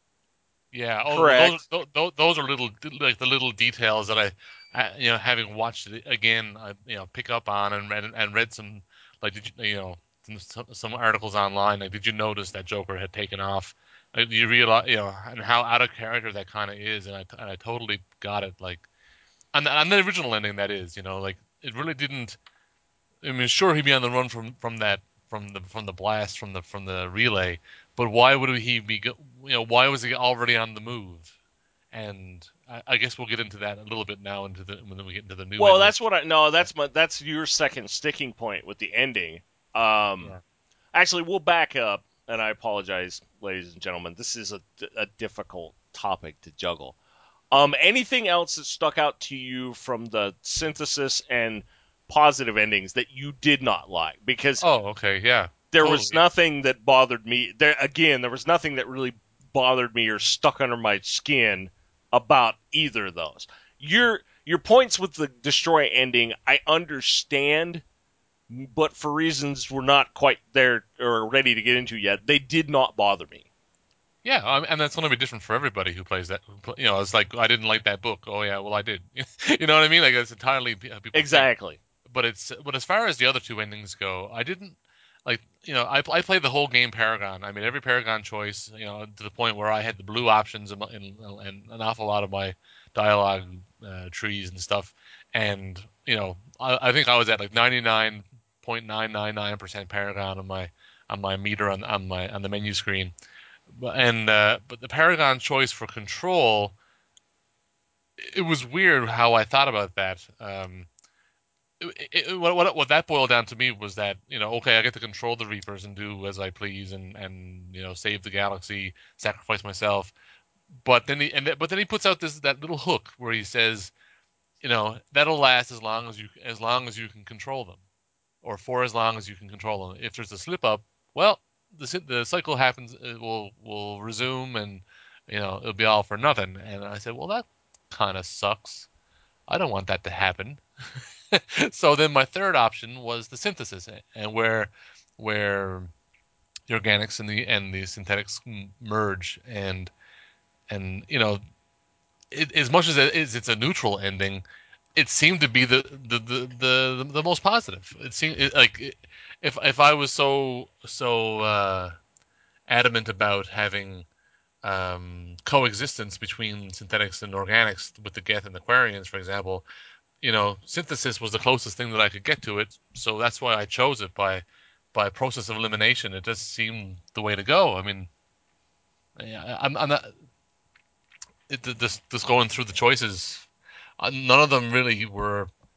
Yeah. Oh, well, those correct? those those are little like the little details that I, I you know, having watched it again, I you know pick up on and read and read some like did you you know some, some articles online. Like, did you notice that Joker had taken off? Like, you realize you know and how out of character that kind of is, and I and I totally got it. Like, on the, on the original ending, that is, you know, like it really didn't. I mean, sure, he'd be on the run from from that from the from the blast from the from the relay, but why would he be? Go, you know, why was he already on the move? And I, I guess we'll get into that a little bit now into the when we get into the new Well, ending. that's what I no, that's my that's your second sticking point with the ending. Um, Yeah. Actually, we'll back up, and I apologize, ladies and gentlemen. This is a, a difficult topic to juggle. Um, anything else that stuck out to you from the synthesis and positive endings that you did not like? Because Oh, okay. Yeah. there was Totally. nothing that bothered me. There again, there was nothing that really bothered me or stuck under my skin about either of those. Your your points with the destroy ending, I understand, but for reasons we're not quite there or ready to get into yet, they did not bother me. Yeah, um, and that's going to be different for everybody who plays that. Who play, you know, it's like I didn't like that book. Oh yeah, well I did. You know what I mean? Like, it's entirely a people thing. Exactly. But it's but as far as the other two endings go, I didn't like you know I I played the whole game Paragon. I made every Paragon choice, you know, to the point where I had the blue options and, and, and an awful lot of my dialogue uh, trees and stuff. And you know I, I think I was at like ninety-nine point nine nine nine percent Paragon on my on my meter on on my on the menu screen. But and uh, but the Paragon choice for control, it was weird how I thought about that. Um, it, it, what, what what that boiled down to me was that you know okay, I get to control the Reapers and do as I please and and you know save the galaxy, sacrifice myself. But then he and th- but then he puts out this that little hook where he says, you know, that'll last as long as you as long as you can control them, or for as long as you can control them. If there's a slip up, well, the the cycle happens. It will will resume, and you know it'll be all for nothing. And I said, well, that kind of sucks. I don't want that to happen. So then my third option was the synthesis, and where where the organics and the and the synthetics merge, and and you know it, as much as it is it's a neutral ending, it seemed to be the the the the, the most positive. It seemed it, like it, if if I was so so uh, adamant about having um, coexistence between synthetics and organics with the Geth and the Quarians, for example, you know, synthesis was the closest thing that I could get to it, so that's why I chose it by by process of elimination. It just seemed the way to go. I mean, yeah, I'm, I'm not it, just just going through the choices. uh, None of them really were.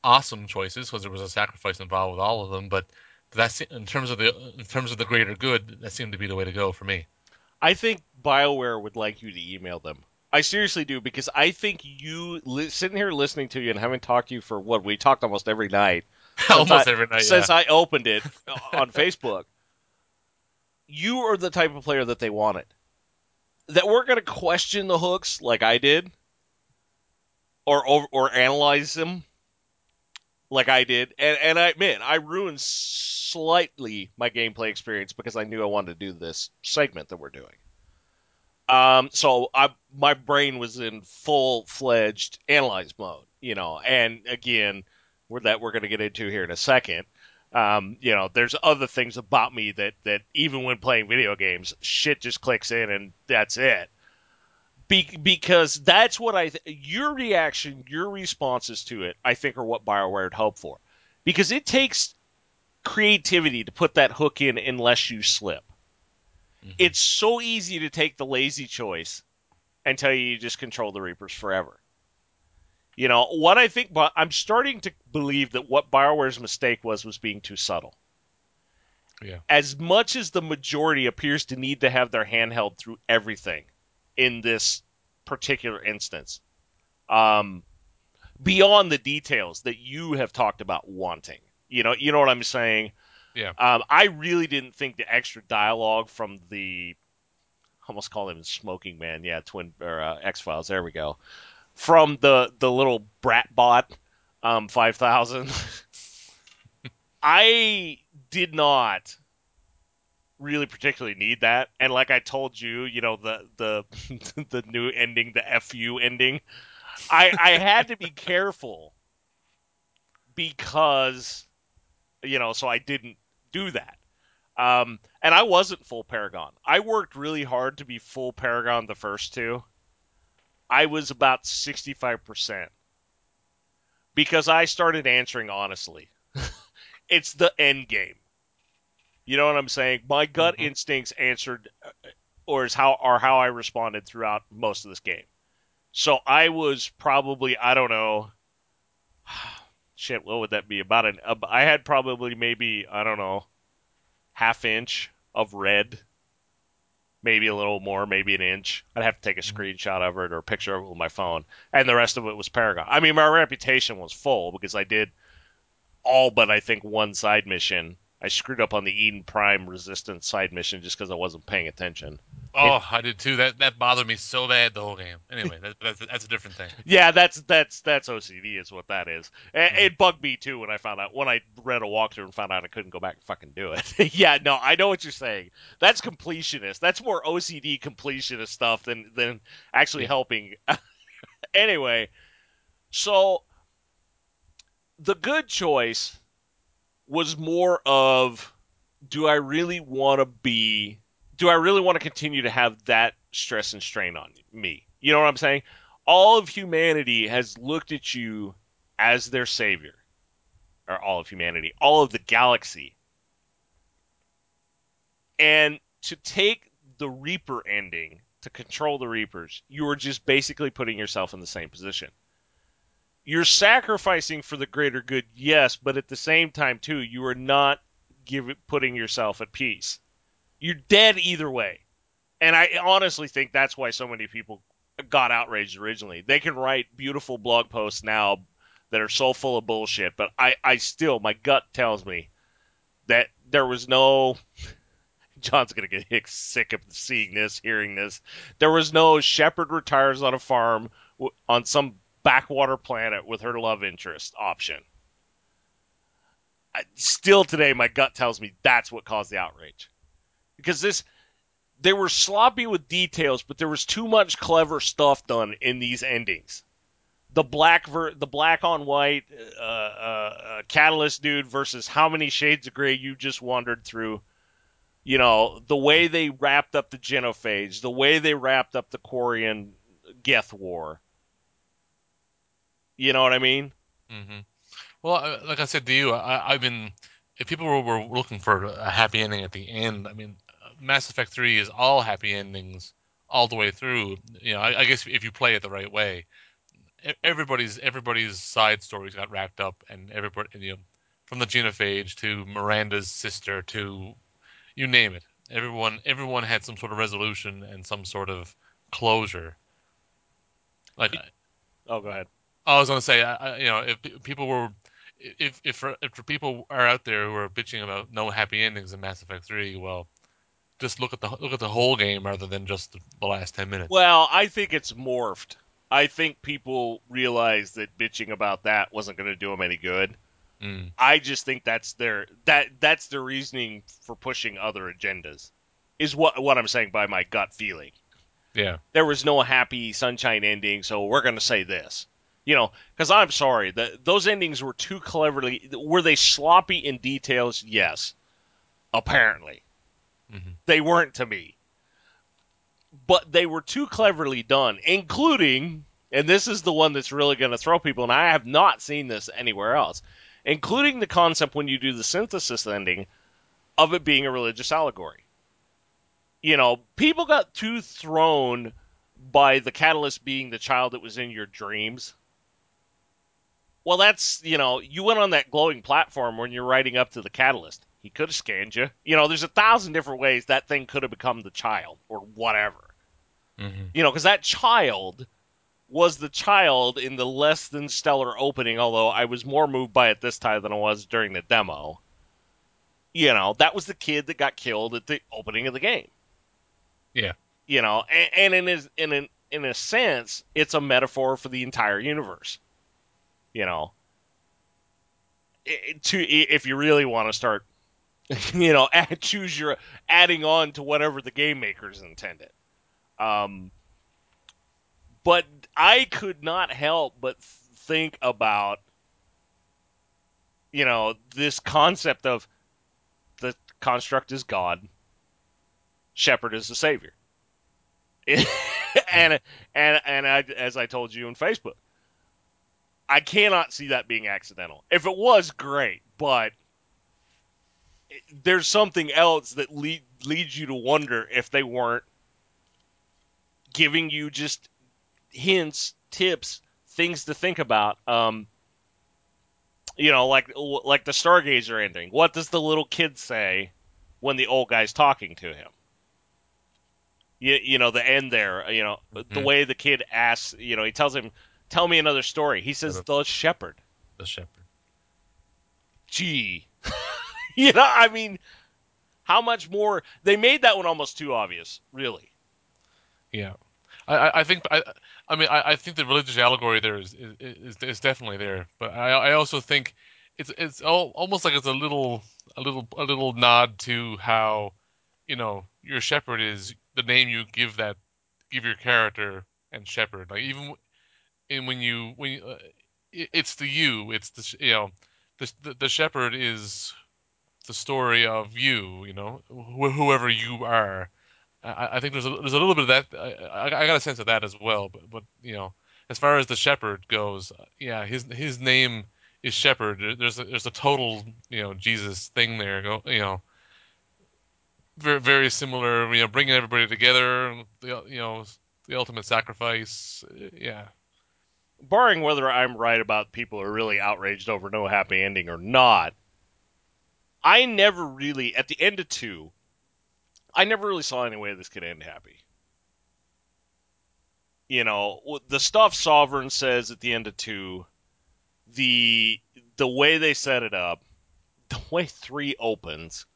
awesome choices because there was a sacrifice involved with all of them, but that's in terms of the in terms of the greater good, that seemed to be the way to go for me. I think BioWare would like you to email them. I seriously do because I think you li- sitting here listening to you and having talked to you for what we talked almost every night since I Almost every night, yeah. since I opened it on Facebook. You are the type of player that they wanted. That we're going to question the hooks like I did, or or, or analyze them like I did, and and I admit I ruined slightly my gameplay experience because I knew I wanted to do this segment that we're doing. Um, so I my brain was in full fledged analyze mode, you know, and again, we're that we're going to get into here in a second. Um, you know, there's other things about me that that even when playing video games, shit just clicks in and that's it. Be- because that's what I th- your reaction, your responses to it, I think are what BioWare would hope for. Because it takes creativity to put that hook in unless you slip. Hmm. It's so easy to take the lazy choice and tell you you just control the Reapers forever. You know, what I think, but I'm starting to believe that what BioWare's mistake was was being too subtle. Yeah. As much as the majority appears to need to have their hand held through everything in this particular instance, um, beyond the details that you have talked about wanting. You know, you know what I'm saying. Yeah. Um, I really didn't think the extra dialogue from the I almost call him Smoking Man, yeah, Twin or uh, X Files. There we go. From the the little brat bot, um, five thousand. I did not really particularly need that, and like I told you, you know the the the new ending, the F U ending. I I had to be careful because you know, so I didn't do that. Um, and I wasn't full Paragon. I worked really hard to be full Paragon the first two. I was about sixty-five percent because I started answering honestly. It's the end game. You know what I'm saying? My gut Hmm. instincts answered, uh, or is how are how I responded throughout most of this game. So I was probably I don't know, shit. What would that be? About an uh, I had probably maybe I don't know half inch of red, maybe a little more, maybe an inch. I'd have to take a Hmm. screenshot of it or a picture of it with my phone, and the rest of it was Paragon. I mean, my reputation was full because I did all but I think one side mission. I screwed up on the Eden Prime Resistance side mission just because I wasn't paying attention. It, Oh, I did too. That that bothered me so bad the whole game. Anyway, that, that's that's a different thing. yeah, that's that's that's O C D is what that is. It, Hmm. it bugged me too when I found out when I read a walkthrough and found out I couldn't go back and fucking do it. yeah, no, I know what you're saying. That's completionist. That's more O C D completionist stuff than than actually Yeah. helping. anyway, so the good choice was more of do I really want to be do I really want to continue to have that stress and strain on me? You know what I'm saying? All of humanity has looked at you as their savior, or all of humanity, all of the galaxy. And to take the Reaper ending, to control the Reapers, you are just basically putting yourself in the same position. You're sacrificing for the greater good, yes, but at the same time too, you are not give, putting yourself at peace. You're dead either way. And I honestly think that's why so many people got outraged originally. They can write beautiful blog posts now that are so full of bullshit, but I, I still, my gut tells me that there was no. John's going to get sick of seeing this, hearing this. There was no Shepard retires on a farm on some backwater planet with her love interest option. Still today, my gut tells me that's what caused the outrage. Because this, they were sloppy with details, but there was too much clever stuff done in these endings. The black ver- the black on white uh, uh, uh, catalyst dude versus how many shades of gray you just wandered through. You know the way they wrapped up the Genophage, the way they wrapped up the Quarian Geth War. You know what I mean? Hmm. Well, uh, like I said to you, I, I've been. If people were, were looking for a happy ending at the end, I mean, uh, Mass Effect three is all happy endings all the way through. You know, I, I guess if you play it the right way. e- everybody's everybody's side stories got wrapped up, and everybody, you know, from the Genophage to Miranda's sister to you name it. Everyone everyone had some sort of resolution and some sort of closure. Like Oh, go ahead. I was gonna say, I, I- you know, if people were, if if for, if for people are out there who are bitching about no happy endings in Mass Effect three, well, just look at the look at the whole game rather than just the, the last ten minutes. Well, I think it's morphed. I think people realized that bitching about that wasn't going to do them any good. Mm, I just think that's their that that's their reasoning for pushing other agendas. Is what what I'm saying by my gut feeling. yeah. There was no happy sunshine ending, so we're going to say this. You know, because I'm sorry, the, those endings were too cleverly. Were they sloppy in details? Yes, apparently Hmm. they weren't to me, but they were too cleverly done, including, and this is the one that's really going to throw people, and I have not seen this anywhere else, including the concept when you do the synthesis ending of it being a religious allegory. You know, people got too thrown by the catalyst being the child that was in your dreams. Well, that's, you know, you went on that glowing platform when you're riding up to the catalyst. He could have scanned you. You know, there's a thousand different ways that thing could have become the child or whatever. Hmm. You know, because that child was the child in the less than stellar opening, although I was more moved by it this time than I was during the demo. You know, that was the kid that got killed at the opening of the game. Yeah. You know, and, and in, his, in, an, in a sense, it's a metaphor for the entire universe. You know, it, to if you really want to start, you know, add, choose your adding on to whatever the game makers intended. Um, but I could not help but think about, you know, this concept of the construct is God, Shepard is the savior. Mm. and and and I, as I told you on Facebook, I cannot see that being accidental. If it was, great, but there's something else that lead, leads you to wonder if they weren't giving you just hints, tips, things to think about. Um, you know, like like the Stargazer ending. What does the little kid say when the old guy's talking to him? You, you know, the end there, you know, the Hmm. way the kid asks, you know, he tells him, tell me another story. He says, The, the shepherd. the shepherd. Gee. You know, I mean, how much more? They made that one almost too obvious, really. Yeah. I, I think I I mean I, I think the religious allegory there is is, is, is definitely there, but I I also think it's it's all, almost like it's a little a little a little nod to how you know your shepherd is the name you give that give your character and shepherd like even in when you when you, uh, it, it's the you it's the sh- you know the, the the shepherd is the story of you you know wh- whoever you are. I, I think there's a there's a little bit of that. I, I, I got a sense of that as well. But but you know, as far as the shepherd goes, yeah, his his name is Shepherd. There's a, there's a total you know Jesus thing there. Go you know, very very similar. You know, bringing everybody together. The you know the ultimate sacrifice. Yeah. Barring whether I'm right about people are really outraged over no happy ending or not, I never really, at the end of two, I never really saw any way this could end happy. You know, the stuff Sovereign says at the end of two, the the way they set it up, the way three opens,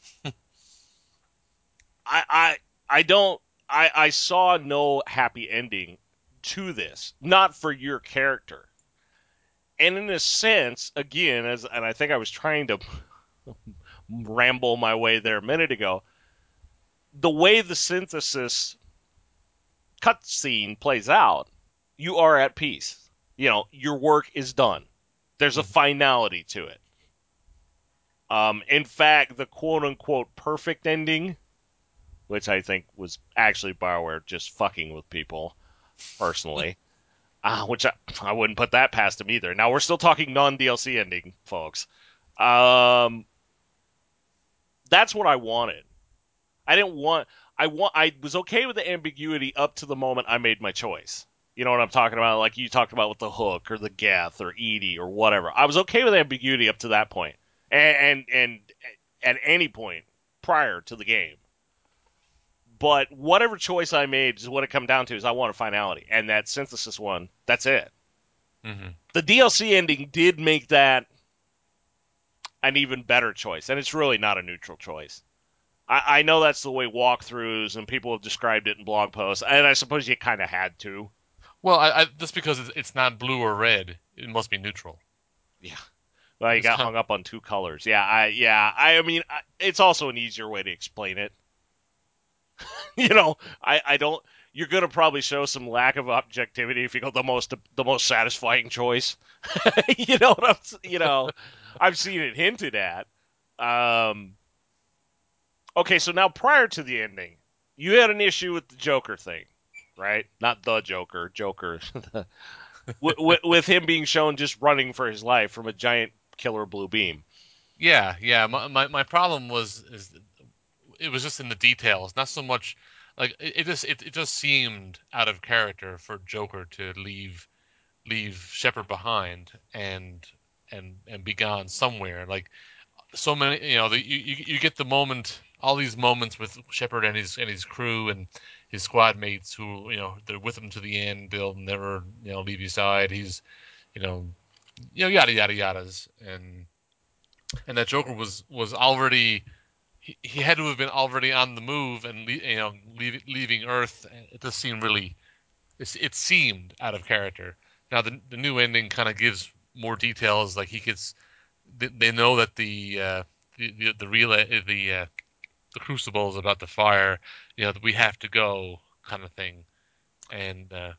I I I don't I I saw no happy ending to this, not for your character. And in a sense, again, as and I think I was trying to ramble my way there a minute ago, the way the synthesis cutscene plays out, you are at peace. You know, your work is done. There's a Mhm. finality to it. Um, in fact, the quote unquote perfect ending, which I think was actually Bioware just fucking with people personally, uh, which I, I wouldn't put that past them either. Now, we're still talking non D L C ending, folks. Um, that's what I wanted. I didn't want. I want. I was okay with the ambiguity up to the moment I made my choice. You know what I'm talking about? Like you talked about with the Hook or the Geth or Edie or whatever. I was okay with ambiguity up to that point, and and, and at any point prior to the game. But whatever choice I made is what it come down to is I want a finality, and that synthesis one, that's it. Hmm. The D L C ending did make that an even better choice, and it's really not a neutral choice. I, I know that's the way walkthroughs and people have described it in blog posts, and I suppose you kind of had to. Well, I, I, just because it's, it's not blue or red, it must be neutral. Yeah, well, you It's got kind hung up on two colors. Yeah, I yeah, I mean, I, it's also an easier way to explain it. you know, I I don't. You're gonna probably show some lack of objectivity if you go the most the most satisfying choice. you know what I'm you know, I've seen it hinted at. Um, okay, so now prior to the ending, you had an issue with the Joker thing, right? Not the Joker, Joker, with, with him being shown just running for his life from a giant killer blue beam. yeah, yeah. My, my my problem was is it was just in the details, not so much like it, it just it, it just seemed out of character for Joker to leave leave Shepard behind and and and be gone somewhere. Like so many, you know, the, you you you get the moment, all these moments with Shepard and his and his crew and his squad mates who you know they're with him to the end. They'll never you know leave your side. He's you know you know yada yada yadas and and that Joker was was already he, he had to have been already on the move and you know leave, leaving Earth. It just seemed really it, it seemed out of character. Now the the new ending kind of gives more details. Like he gets they, they know that the uh, the the, the relay the uh, the crucible is about to fire. You know we have to go kind of thing, and uh,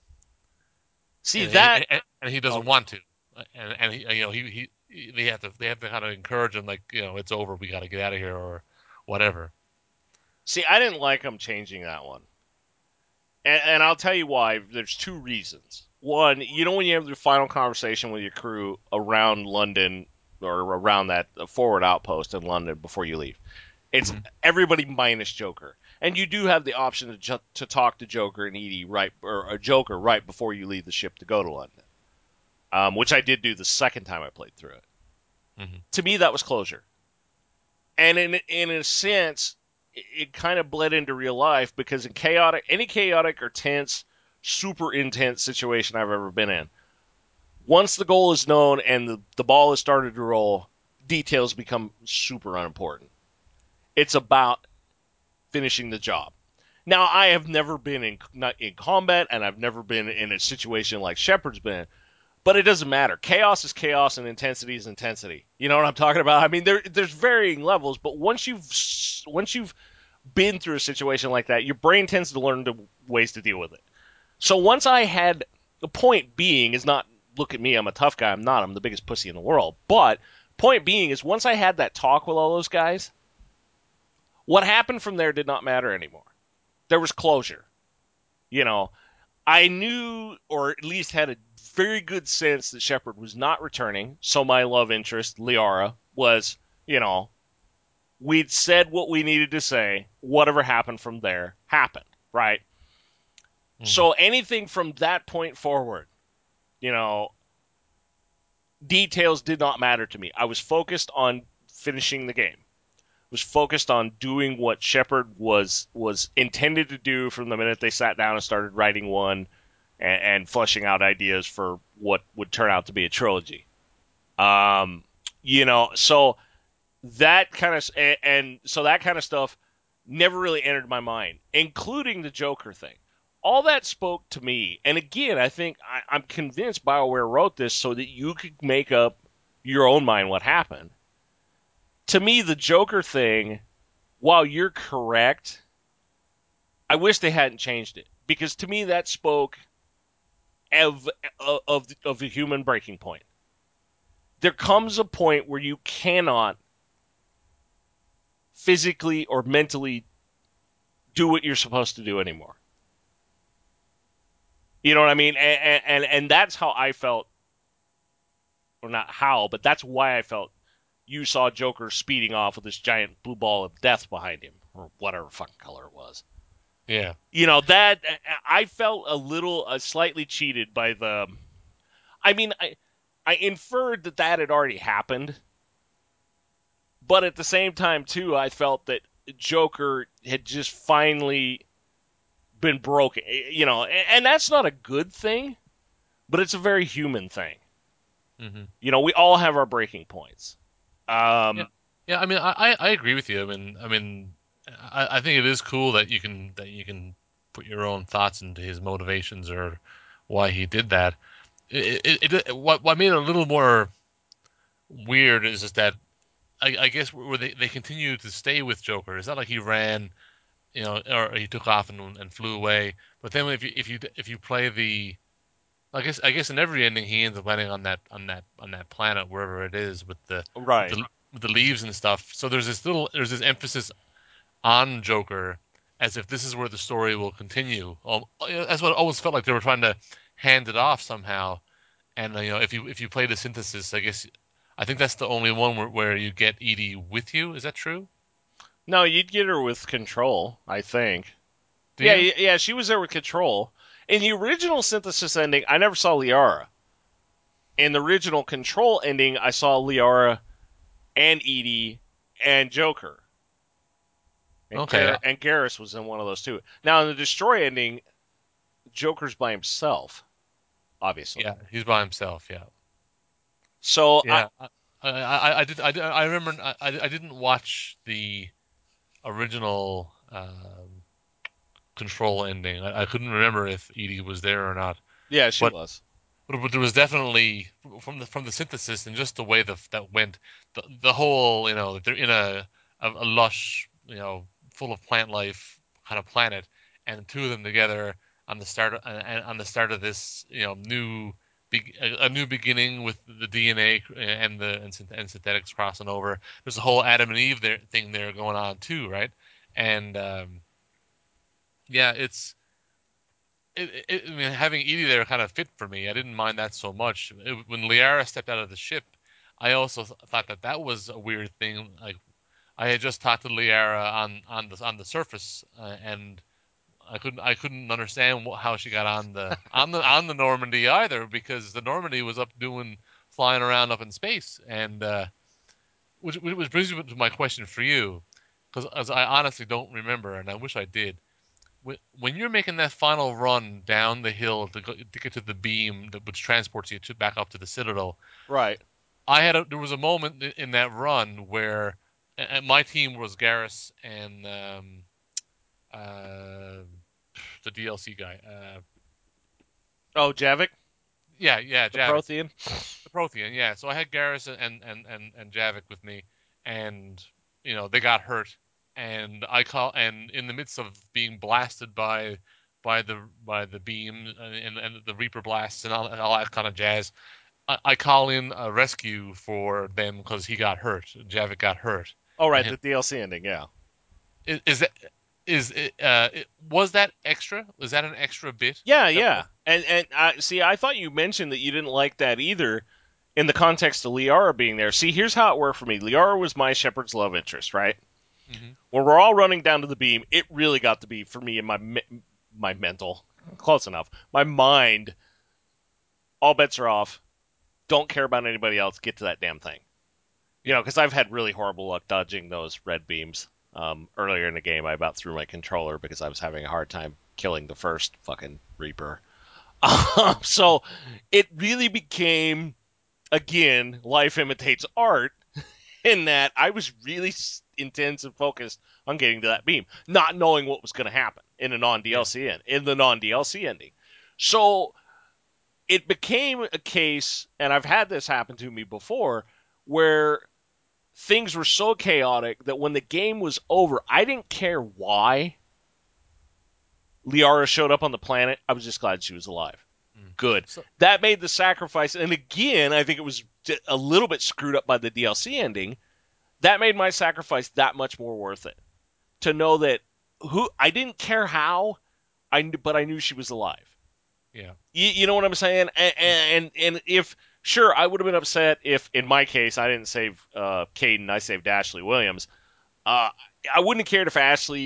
See and, he, that? and and he doesn't Oh, want to, and and he, you know he, he they have to they have to kind of encourage him like you know it's over, we got to get out of here or whatever. see, I didn't like him changing that one, and, and I'll tell you why. There's two reasons. One, you know when you have the final conversation with your crew around London or around that forward outpost in London before you leave. It's Hmm. everybody minus Joker, and you do have the option to ju- to talk to Joker and Edie right or a Joker right before you leave the ship to go to London, um, which I did do the second time I played through it. Hmm. To me, that was closure, and in in a sense, it, it kind of bled into real life because in chaotic, any chaotic or tense, super intense situation I've ever been in, once the goal is known and the, the ball has started to roll, details become super unimportant. It's about finishing the job. Now, I have never been in not in combat, and I've never been in a situation like Shepard's been. But it doesn't matter. Chaos is chaos, and intensity is intensity. You know what I'm talking about? I mean, there there's varying levels, but once you've once you've been through a situation like that, your brain tends to learn the ways to deal with it. So once I had the point being is not look at me, I'm a tough guy. I'm not. I'm the biggest pussy in the world. But point being is once I had that talk with all those guys, what happened from there did not matter anymore. There was closure. You know, I knew, or at least had a very good sense that Shepard was not returning. So my love interest, Liara, was, you know, we'd said what we needed to say. Whatever happened from there happened, right? Hmm. So anything from that point forward, you know, details did not matter to me. I was focused on finishing the game. Was focused on doing what Shepard was was intended to do from the minute they sat down and started writing one and, and fleshing out ideas for what would turn out to be a trilogy. Um, you know, so that kind of and, and so that kind of stuff never really entered my mind, including the Joker thing. All that spoke to me, and again, I think I, I'm convinced BioWare wrote this so that you could make up your own mind what happened. To me, the Joker thing, while you're correct, I wish they hadn't changed it because to me that spoke of of of the human breaking point. There comes a point where you cannot physically or mentally do what you're supposed to do anymore. You know what I mean? And and, and that's how I felt, or not how, but that's why I felt you saw Joker speeding off with this giant blue ball of death behind him, or whatever fucking color it was. Yeah. You know that I felt a little uh, slightly cheated by the. I mean, I I inferred that that had already happened, but at the same time too, I felt that Joker had just finally been broken. You know, and that's not a good thing, but it's a very human thing. Hmm. You know, we all have our breaking points. Yeah. Um, Yeah. I mean, I, I I agree with you. I mean, I mean, I, I think it is cool that you can that you can put your own thoughts into his motivations or why he did that. It, it, it what what made it a little more weird is just that I, I guess where they they continue to stay with Joker. It's not like he ran, you know, or he took off and and flew away. But then if you if you if you play the I guess I guess in every ending he ends up landing on that on that on that planet wherever it is with the with right. the with the leaves and stuff. So there's this little there's this emphasis on Joker as if this is where the story will continue. Al- That's what it always felt like they were trying to hand it off somehow. And uh, you know, if you if you play the synthesis, I guess I think that's the only one where, where you get Edie with you. Is that true? No, you'd get her with control, I think. Do Yeah, you? yeah, she was there with control. In the original synthesis ending, I never saw Liara. In the original control ending, I saw Liara and Edie and Joker. And Okay. Gar- and Garrus was in one of those too. Now in the destroy ending, Joker's by himself, obviously. Yeah, he's by himself. Yeah. So I Yeah. I I, I, I did I, did- I remember I, I I didn't watch the original um, control ending. I, I couldn't remember if Edie was there or not. yeah, she But was. but there was definitely from the from the synthesis and just the way the, that went, the the whole you know they're in a, a a lush you know full of plant life kind of planet, and the two of them together on the start of, and on the start of this you know new big a, a new beginning with the D N A and the and, and synthetics crossing over. There's a whole Adam and Eve there thing there going on too, right? And um, yeah, it's it, it, I mean, having Edie there kind of fit for me. I didn't mind that so much. It, when Liara stepped out of the ship, I also th thought that that was a weird thing. Like I had just talked to Liara on on the on the surface, uh, and I couldn't I couldn't understand wh how she got on the on the on the Normandy either because the Normandy was up doing flying around up in space, and uh, which which brings me to my question for you, because as I honestly don't remember, and I wish I did when you're making that final run down the hill to, go, to get to the beam that which transports you to back up to the citadel, Right. I had a, there was a moment in that run where and my team was Garrus and um, uh, the D L C guy. Uh, Oh, Javik, yeah, yeah, the Javik, Prothean. the Prothean. Yeah, so I had Garrus and and and and Javik with me, and you know they got hurt, and I call and in the midst of being blasted by by the by the beam and, and the Reaper blasts and all, all that kind of jazz, I, I call in a rescue for them because he got hurt. Javik got hurt. Oh, right, And the D L C ending. Yeah. is, is that is it, uh it, was that extra? Was that an extra bit? Yeah, That was yeah. And and uh, see, I thought you mentioned that you didn't like that either, in the context of Liara being there. See, here's how it worked for me. Liara was my Shepherd's love interest, right? hmm When we're all running down to the beam, it really got to be for me in my my mental, close enough. My mind, all bets are off. Don't care about anybody else. Get to that damn thing. You yeah. know, because I've had really horrible luck dodging those red beams. Um, earlier in the game, I about threw my controller because I was having a hard time killing the first fucking Reaper. Um, so it really became, again, life imitates art in that I was really intense and focused on getting to that beam, not knowing what was going to happen in a non Yeah. D L C end, in the non D L C ending. So it became a case, and I've had this happen to me before, where things were so chaotic that when the game was over, I didn't care why Liara showed up on the planet. I was just glad she was alive. Mm. Good. So That made the sacrifice, and again, I think it was a little bit screwed up by the D L C ending. That made my sacrifice that much more worth it. To know that who I didn't care how, I but I knew she was alive. yeah. You, you know what I'm saying? And, Mm. and and if sure, I would have been upset if in my case I didn't save uh, Caden, I saved Ashley Williams. Uh, I wouldn't have cared if Ashley.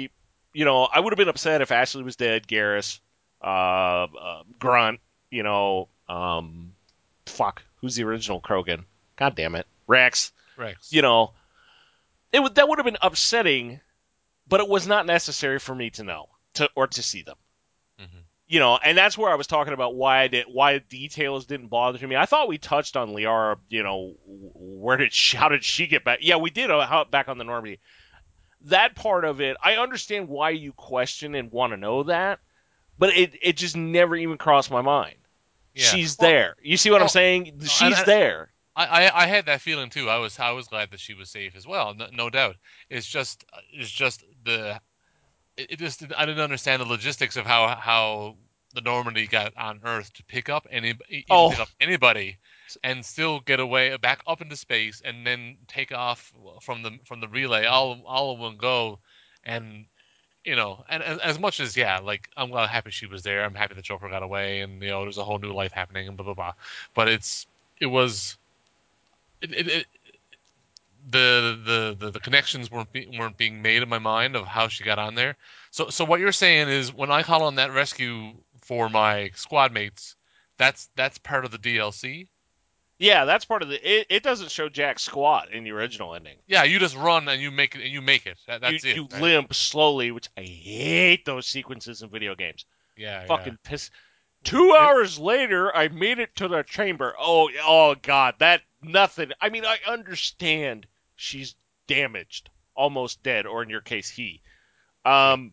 you know, I would have been upset if Ashley was dead, Garrus, uh, uh, Grunt, you know, um, fuck, who's the original Krogan? God damn it, Rex. Rex. You know, it would that would have been upsetting, but it was not necessary for me to know to or to see them. Hmm. You know, and that's where I was talking about why I did why details didn't bother me. I thought we touched on Liara. You know, where did she, how did she get back? Yeah, we did uh, how, back on the Normandy. That part of it, I understand why you question and want to know that, but it it just never even crossed my mind. Yeah. She's Well, there. You see what I'm oh, saying? and, She's and there. I, I I had that feeling too. I was I was glad that she was safe as well. No, no doubt. It's just it's just the it, it just I didn't understand the logistics of how how the Normandy got on Earth to pick up any even pick Oh, up anybody and still get away back up into space and then take off from the from the relay all all in one go. And you know, and as, as much as yeah, like I'm glad happy she was there. I'm happy the Joker got away, and you know, there's a whole new life happening, and blah blah blah. But it's it was it, it, it the, the the the connections weren't be, weren't being made in my mind of how she got on there. So so what you're saying is when I call on that rescue for my squad mates, that's that's part of the D L C. yeah, that's part of the. It, it doesn't show Jack squat in the original ending. Yeah, you just run and you make it and you make it. That, You that's it, you right? limp slowly, which I hate those sequences in video games. Yeah, yeah. Fucking piss. Two It, hours later, I made it to the chamber. Oh, oh God, that nothing. I mean, I understand she's damaged, almost dead, or in your case, he. yeah. Um,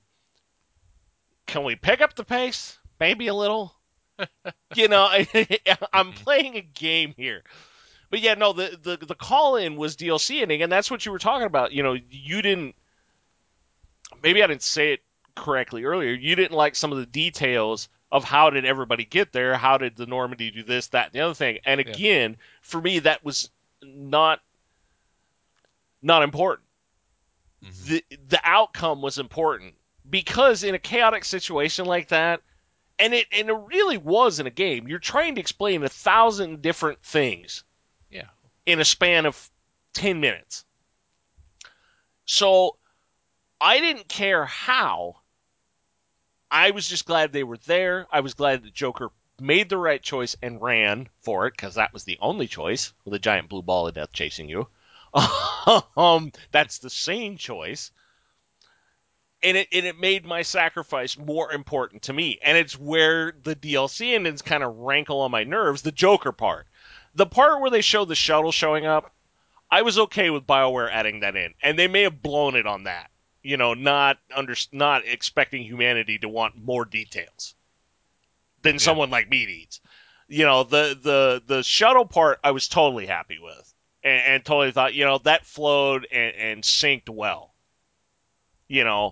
can we pick up the pace, maybe a little? You know, I, I'm Hmm. playing a game here. But yeah, no, the, the the call in was D L C ending, and that's what you were talking about. You know, you didn't. Maybe I didn't say it correctly earlier. You didn't like some of the details of how did everybody get there? How did the Normandy do this, that, and the other thing? And Yeah. again, for me, that was not not important. Hmm. the The outcome was important because in a chaotic situation like that, and it and it really was in a game, you're trying to explain a thousand different things Yeah. in a span of ten minutes. So I didn't care how. I was just glad they were there. I was glad the Joker made the right choice and ran for it because that was the only choice with a giant blue ball of death chasing you. um, that's the same choice, and it and it made my sacrifice more important to me. And it's where the D L C endings kind of rankle on my nerves. The Joker part, the part where they show the shuttle showing up, I was okay with BioWare adding that in, and they may have blown it on that. You know, not under not expecting humanity to want more details than Yeah. someone like me needs. You know, the the the shuttle part I was totally happy with, and, and totally thought you know that flowed and, and synced well. You know,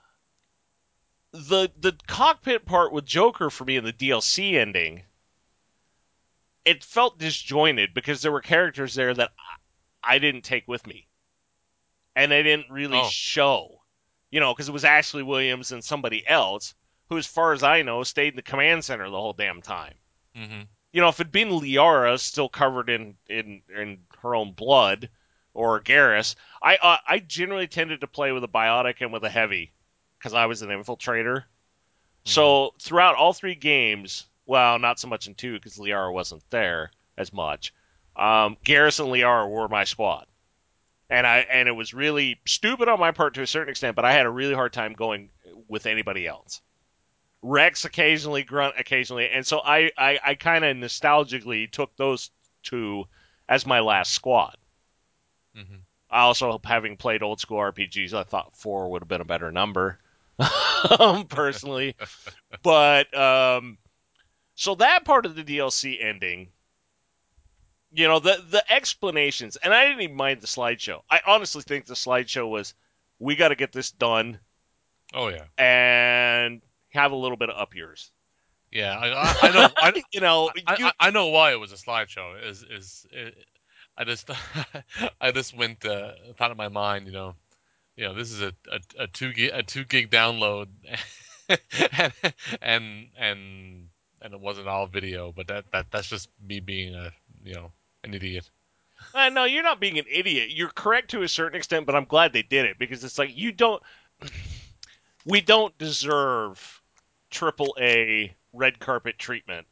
the the cockpit part with Joker for me in the D L C ending, it felt disjointed because there were characters there that I didn't take with me, and they didn't really Oh. show. You know, because it was Ashley Williams and somebody else who, as far as I know, stayed in the command center the whole damn time. Hmm. You know, if it'd been Liara still covered in in, in her own blood, or Garrus, I uh, I generally tended to play with a biotic and with a heavy because I was an infiltrator. Hmm. So throughout all three games, well, not so much in two because Liara wasn't there as much. Um, Garrus and Liara were my squad, and I and it was really stupid on my part to a certain extent, but I had a really hard time going with anybody else. Rex occasionally, Grunt occasionally, and so I I, I kind of nostalgically took those two as my last squad. Hmm. I also, having played old school R P Gs, I thought four would have been a better number, um, personally. But um, so that part of the D L C ending, you know, the the explanations, and I didn't even mind the slideshow. I honestly think the slideshow was, we got to get this done Oh yeah. and have a little bit of up yours. Yeah. I I, I know I, You know, I you I I know why it was a slideshow. Is is it, I just I just went uh, thought in my mind, you know, you know, this is a a, a two gig a two gig download, and and and and it wasn't all video, but that that that's just me being a you know an idiot. uh, no, you're not being an idiot. You're correct to a certain extent, but I'm glad they did it because it's like you don't. we don't deserve triple A red carpet treatment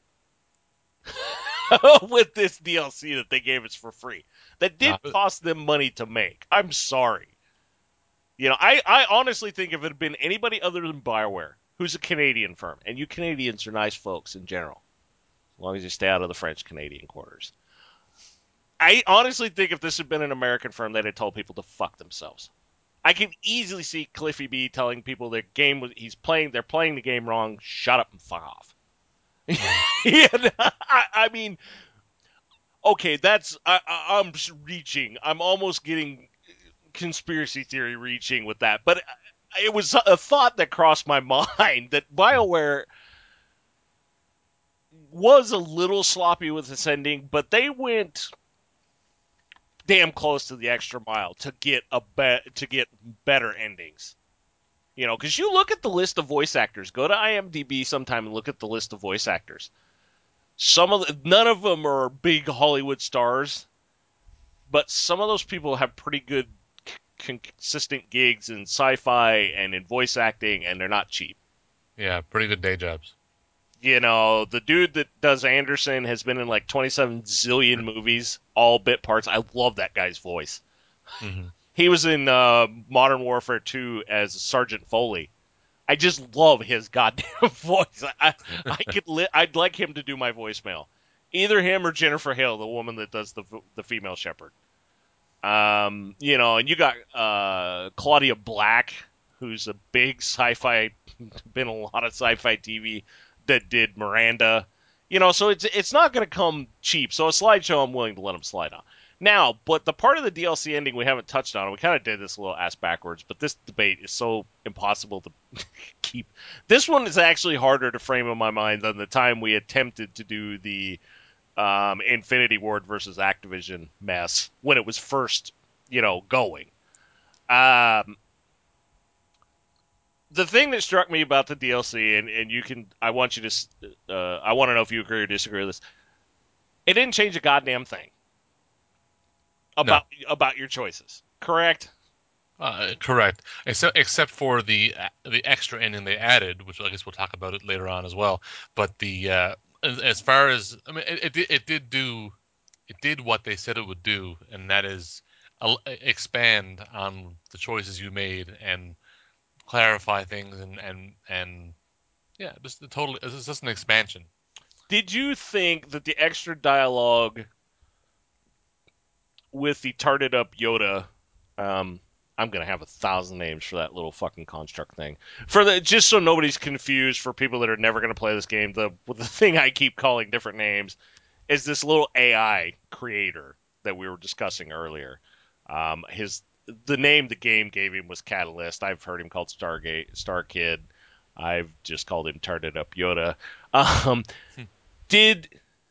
with this D L C that they gave us for free. That did No, cost them money to make. I'm sorry. You know, I, I honestly think if it had been anybody other than BioWare, who's a Canadian firm, and you Canadians are nice folks in general, as long as you stay out of the French Canadian quarters. I honestly think if this had been an American firm, they'd have told people to fuck themselves. I can easily see Cliffy B telling people their game was he's playing they're playing the game wrong. Shut up and fuck off. mm, yeah, I, I mean, okay, that's I, I, I'm reaching. I'm almost getting conspiracy theory reaching with that, but it was a thought that crossed my mind that mm. BioWare was a little sloppy with ascending, but they went damn close to the extra mile to get a be- to get better endings. You know, because you look at the list of voice actors. Go to IMDb sometime and look at the list of voice actors. Some of the, none of them are big Hollywood stars, but some of those people have pretty good consistent gigs in sci-fi and in voice acting, and they're not cheap. Yeah, pretty good day jobs. You know, the dude that does Anderson has been in like twenty-seven zillion movies, all bit parts. I love that guy's voice. Hmm. He was in uh, Modern Warfare two as Sergeant Foley. I just love his goddamn voice. I, I could li- I'd like him to do my voicemail. Either him or Jennifer Hale, the woman that does the the female shepherd. Um, you know, and you got uh, Claudia Black, who's a big sci-fi, been a lot of sci-fi T V that did Miranda. You know, so it's it's not going to come cheap. So a slideshow, I'm willing to let them slide on. Now, but the part of the D L C ending we haven't touched on, we kind of did this a little ass backwards, but this debate is so impossible to keep. This one is actually harder to frame in my mind than the time we attempted to do the um, Infinity Ward versus Activision mess when it was first, you know, going. Um, the thing that struck me about the D L C, and, and you can, I want you to, uh, I want to know if you agree or disagree with this. It didn't change a goddamn thing No, about about your choices. Correct? uh, correct. Except except for the the extra ending they added, which I guess we'll talk about it later on as well. But the uh, as, as far as I mean, it, it did it did do it did what they said it would do, and that is uh, expand on the choices you made and clarify things and and and yeah, just the total. It's just an expansion. Did you think that the extra dialogue with the tarted up Yoda, um, I'm gonna have a thousand names for that little fucking construct thing. For the just so nobody's confused, for people that are never gonna play this game, the the thing I keep calling different names is this little A I creator that we were discussing earlier. Um, his the name the game gave him was Catalyst. I've heard him called Stargate, Star Kid. I've just called him Tarted Up Yoda. Um, did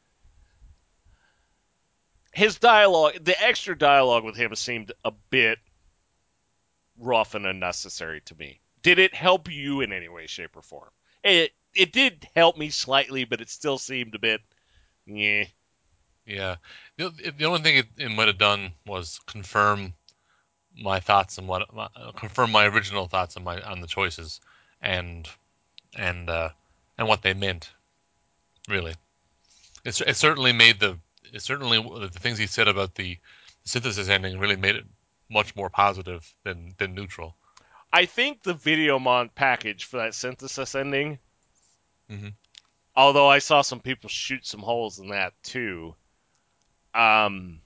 his dialogue, the extra dialogue with him, seemed a bit rough and unnecessary to me. Did it help you in any way, shape, or form? It it did help me slightly, but it still seemed a bit, yeah. Yeah, the, the only thing it, it might have done was confirm my thoughts and what my, uh, confirm my original thoughts on my on the choices, and and uh, and what they meant. Really, it's it certainly made the it certainly the things he said about the synthesis ending really made it much more positive than than neutral. I think the video mon package for that synthesis ending, Hmm. although I saw some people shoot some holes in that too, um,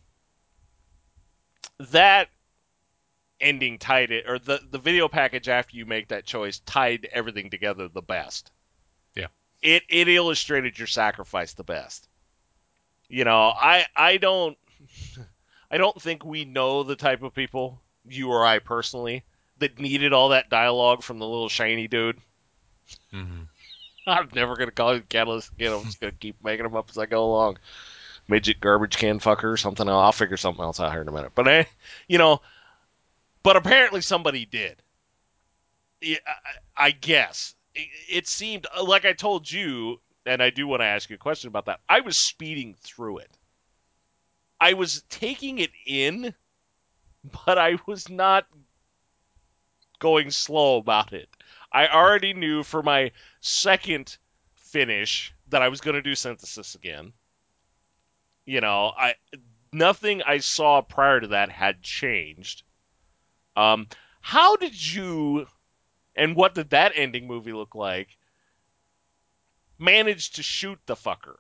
that ending tied it, or the the video package after you make that choice tied everything together the best. Yeah. It it illustrated your sacrifice the best. You know, I I don't I don't think we know the type of people, you or I personally, that needed all that dialogue from the little shiny dude. Hmm. I'm never gonna call him Catalyst again. I'm just gonna keep making them up as I go along. Midget garbage can fucker or something. I'll figure something else out here in a minute. But eh, you know, but apparently somebody did. I, I guess it, it seemed like I told you, and I do want to ask you a question about that. I was speeding through it. I was taking it in, but I was not going slow about it. I already knew for my second finish that I was going to do synthesis again. You know, I nothing I saw prior to that had changed. Um, how did you and what did that ending movie look like? Manage to shoot the fucker.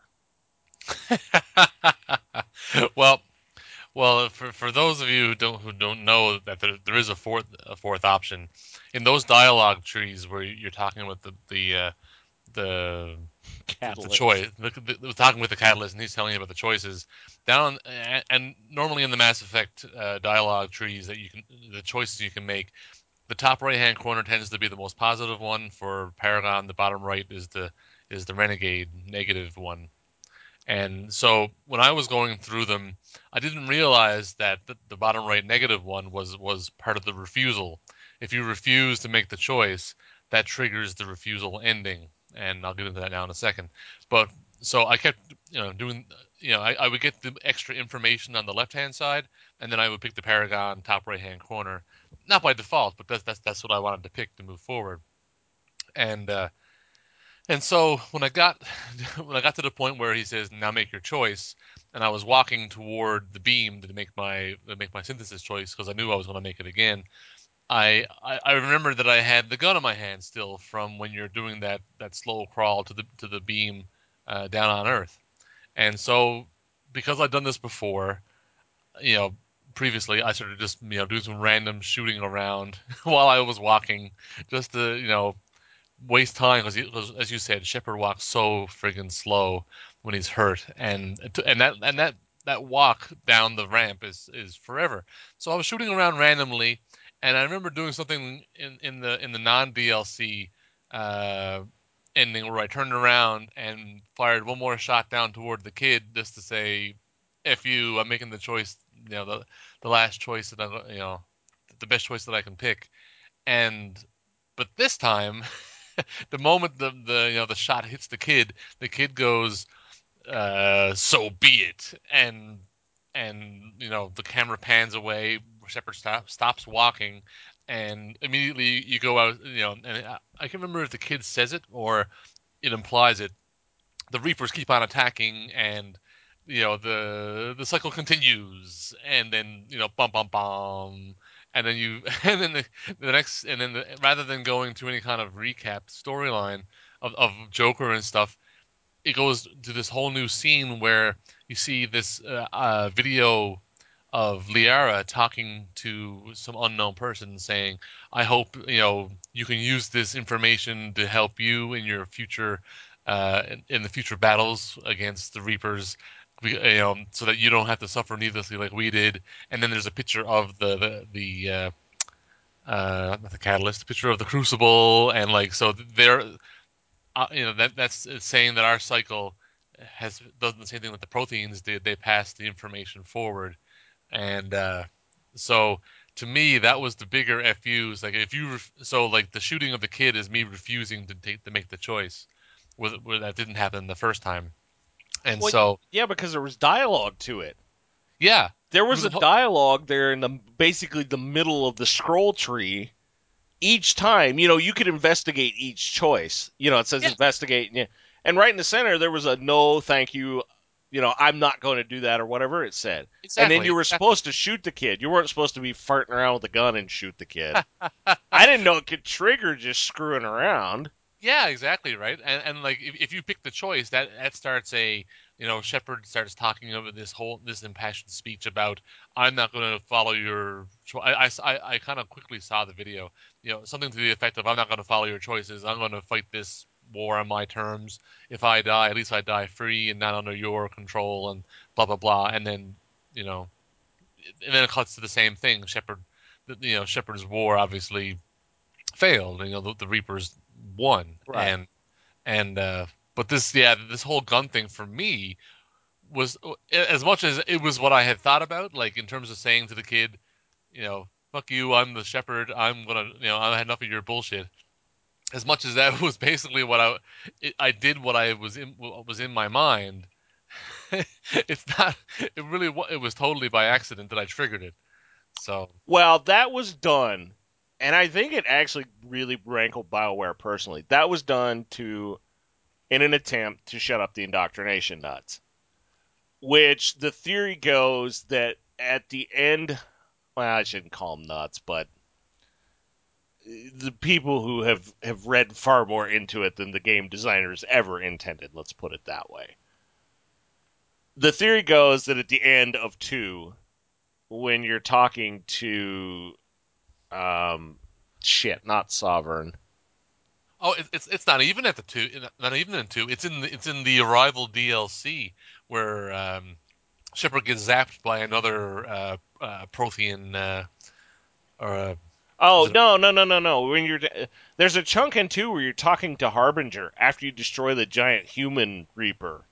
well, well, for for those of you who don't who don't know that there, there is a fourth a fourth option in those dialogue trees where you're talking with the the uh, the the, the Catalyst. choice, the, the, the, talking with the catalyst, and he's telling you about the choices down. And, and normally in the Mass Effect uh, dialogue trees that you can, the choices you can make, the top right hand corner tends to be the most positive one for Paragon. The bottom right is the is the Renegade negative one. And so when I was going through them, I didn't realize that the, the bottom right negative one was was part of the refusal. If you refuse to make the choice, that triggers the refusal ending, and I'll get into that now in a second. But so I kept, you know, doing, you know, I, I would get the extra information on the left hand side, and then I would pick the Paragon top right hand corner, not by default, but that's that's that's what I wanted to pick to move forward. And uh, and so when I got when I got to the point where he says, "Now make your choice," and I was walking toward the beam to make my to make my synthesis choice because I knew I was going to make it again. I, I I remember that I had the gun in my hand still from when you're doing that that slow crawl to the to the beam uh, down on Earth. And so because I'd done this before, you know, previously I started just you know doing some random shooting around while I was walking, just to you know waste time because, as you said, Shepard walks so friggin' slow when he's hurt, and and that and that that walk down the ramp is is forever. So I was shooting around randomly, and I remember doing something in in the in the non D L C uh, ending where I turned around and fired one more shot down toward the kid just to say, "F you, I'm making the choice, you know, the the last choice that I, you know, the best choice that I can pick." And but this time the moment the, the you know the shot hits the kid, the kid goes, uh, "So be it," and and you know the camera pans away. Shepard stop, stops walking, and immediately you go out. You know, and I, I can't remember if the kid says it or it implies it. The Reapers keep on attacking, and you know the the cycle continues, and then you know bum bum bum, and then you and then the, the next and then the, rather than going to any kind of recap storyline of, of Joker and stuff, it goes to this whole new scene where you see this uh, uh, video of Liara talking to some unknown person saying, "I hope you know you can use this information to help you in your future, uh, in, in the future battles against the Reapers, you know, so that you don't have to suffer needlessly like we did." And then there's a picture of the the, the uh, uh, not the catalyst, the picture of the crucible, and like so they're uh, you know that that's saying that our cycle has does the same thing that the proteins did. They pass the information forward, and uh, so to me that was the bigger F Us. Like if you ref- so like the shooting of the kid is me refusing to take to make the choice, where, where that didn't happen the first time, and Well, so yeah, because there was dialogue to it. yeah, There it was was a a whole, dialogue there in the basically the middle of the scroll tree. Each time, you know, you could investigate each choice. You know, it says yeah, investigate, and, and right in the center there was a no, thank you. You know, I'm not going to do that or whatever it said. And then exactly, you were exactly. supposed to shoot the kid. You weren't supposed to be farting around with a gun and shoot the kid. I didn't know it could trigger just screwing around. Yeah, exactly right. And and like if, if you pick the choice, that that starts a you know Shepard starts talking over this whole this impassioned speech about I'm not going to follow your. Cho-. I I I kind of quickly saw the video. You know something to the effect of I'm not going to follow your choices. I'm going to fight this war on my terms. If I die, at least I die free and not under your control and blah blah blah. And then you know and then it cuts to the same thing. Shepard, you know Shepard's war obviously failed. You know the, the Reapers won Right. and and uh but this yeah this whole gun thing for me was as much as it was what I had thought about like in terms of saying to the kid you know fuck you I'm the shepherd I'm gonna you know I had enough of your bullshit as much as that was basically what I it, I did what I was in what was in my mind. It's not it really it was totally by accident that I triggered it so Well, that was done. and I think it actually really rankled BioWare personally. That was done to in an attempt to shut up the indoctrination nuts. Which the theory goes that at the end, well, I shouldn't call them nuts, but the people who have, have read far more into it than the game designers ever intended, let's put it that way. The theory goes that at the end of two, when you're talking to, um, shit, not Sovereign. Oh, it, it's it's not even at the two, not even in two. It's in the, it's in the Arrival D L C where um, Shepard gets zapped by another uh, uh, Prothean, uh, or uh, was Oh it? no no no no no! When you're there's a chunk in two where you're talking to Harbinger after you destroy the giant human Reaper.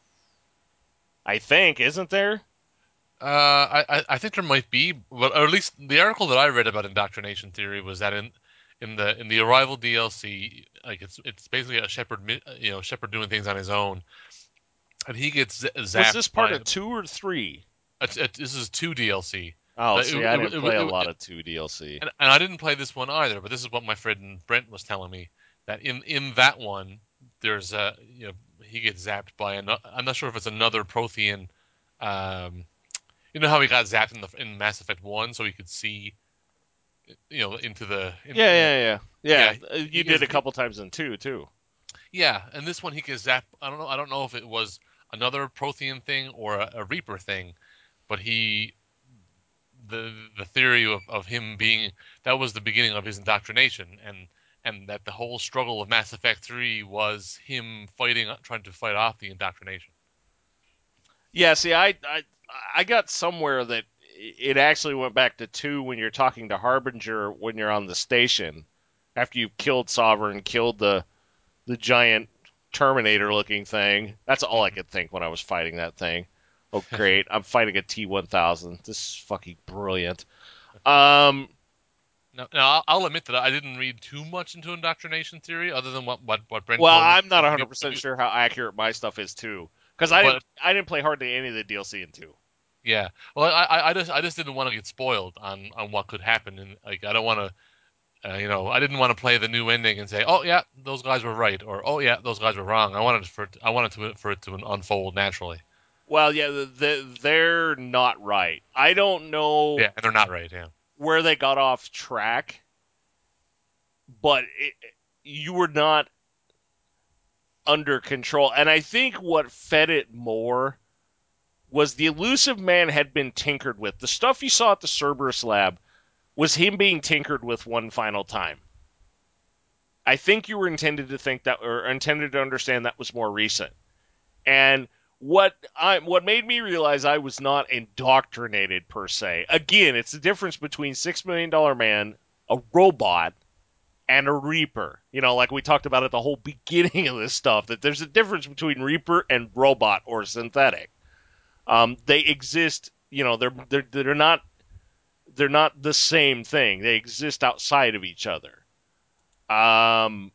I think, isn't there? Uh, I I think there might be, but or at least the article that I read about indoctrination theory was that in in the in the Arrival D L C, like it's it's basically a Shepard, you know, Shepard doing things on his own, and he gets Was this zapped part by. of two or three? It's, it's, this is two D L C. Oh, But it, see, it, I it, didn't play a it, lot it, of two D L C. and, and I didn't play this one either. But this is what my friend Brent was telling me, that in in that one, there's a, you know, he gets zapped by an, I'm not sure if it's another Prothean. Um, you know how he got zapped in the in Mass Effect One, so he could see, you know, into the in, Yeah, uh, yeah, yeah, yeah, yeah. uh, he You did gets a he, couple times in two too. yeah, and this one he gets zapped. I don't know. I don't know if it was another Prothean thing or a, a Reaper thing, but he the the theory of, of him being, that was the beginning of his indoctrination, and and that the whole struggle of Mass Effect three was him fighting, trying to fight off the indoctrination. Yeah, see, I, I, I got somewhere that it actually went back to two when you're talking to Harbinger when you're on the station after you've killed Sovereign, killed the the giant Terminator-looking thing. That's all I Hmm. could think when I was fighting that thing. Oh, great! I'm fighting a T one thousand. This is fucking brilliant. Um, Now, now I'll, I'll admit that I didn't read too much into indoctrination theory, other than what what, what Brent well, told me. I'm not If you, if one hundred percent you, sure how accurate my stuff is too, because I didn't but I didn't play hardly any of the D L C in two. yeah, well, I, I I just I just didn't want to get spoiled on on what could happen, and like I don't want to. Uh, you know, I didn't want to play the new ending and say, "Oh yeah, those guys were right," or "Oh yeah, those guys were wrong." I wanted for it, I wanted to for it to unfold naturally. Well, yeah, the, the, they're not right. I don't know Yeah, and they're not right. Yeah. where they got off track, but it, you were not under control. And I think what fed it more was the elusive man had been tinkered with. The stuff you saw at the Cerberus lab was him being tinkered with one final time. I think you were intended to think that, or intended to understand that was more recent. And what I what made me realize I was not indoctrinated per se. Again, it's the difference between Six Million Dollar Man, a robot, and a Reaper. You know, like we talked about at the whole beginning of this stuff, that there's a difference between Reaper and robot or synthetic. Um, they exist. You know, they're they're they're not they're not the same thing. They exist outside of each other. Um,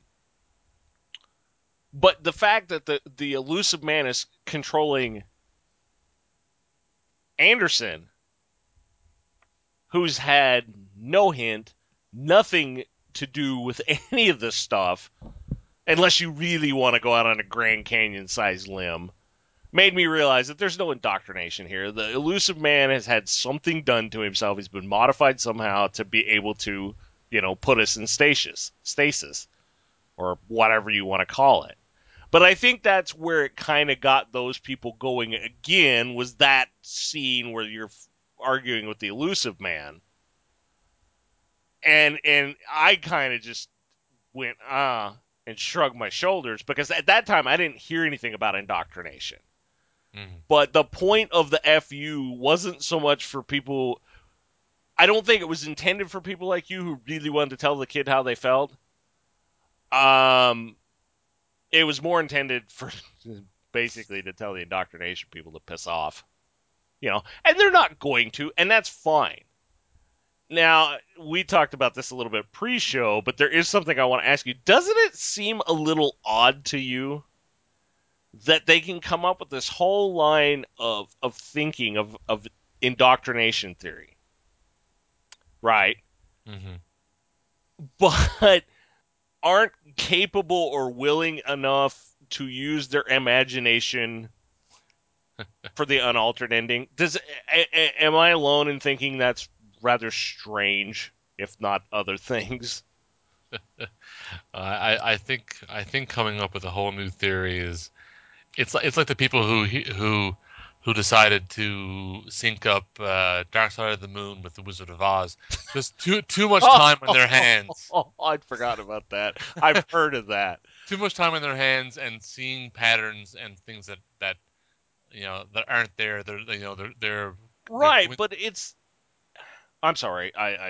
but the fact that the the elusive man is controlling Anderson, who's had no hint, nothing to do with any of this stuff, unless you really want to go out on a Grand Canyon sized limb, made me realize that there's no indoctrination here. The elusive man has had something done to himself. He's been modified somehow to be able to, you know, put us in stasis, stasis, or whatever you want to call it. But I think that's where it kind of got those people going again, was that scene where you're arguing with the elusive man. And and I kind of just went ah and shrugged my shoulders because at that time I didn't hear anything about indoctrination. Mm-hmm. But the point of the F U wasn't so much for people. I don't think it was intended for people like you who really wanted to tell the kid how they felt. Um, it was more intended for basically to tell the indoctrination people to piss off, you know, and they're not going to, and that's fine. Now, we talked about this a little bit pre-show, but there is something I want to ask you. Doesn't it seem a little odd to you that they can come up with this whole line of of thinking of of indoctrination theory, right? Mm-hmm. but aren't capable or willing enough to use their imagination for the unaltered ending. Does a, a, am I alone in thinking that's rather strange, if not other things? Uh, I I think I think coming up with a whole new theory is it's like it's like the people who who who decided to sync up uh, Dark Side of the Moon with the Wizard of Oz. Just too too much Oh, time on their hands. I'd forgotten about that. I've heard of that. Too much time on their hands and seeing patterns and things that that you know that aren't there. They're you know they're they're they're Right, but it's. I'm sorry. I, I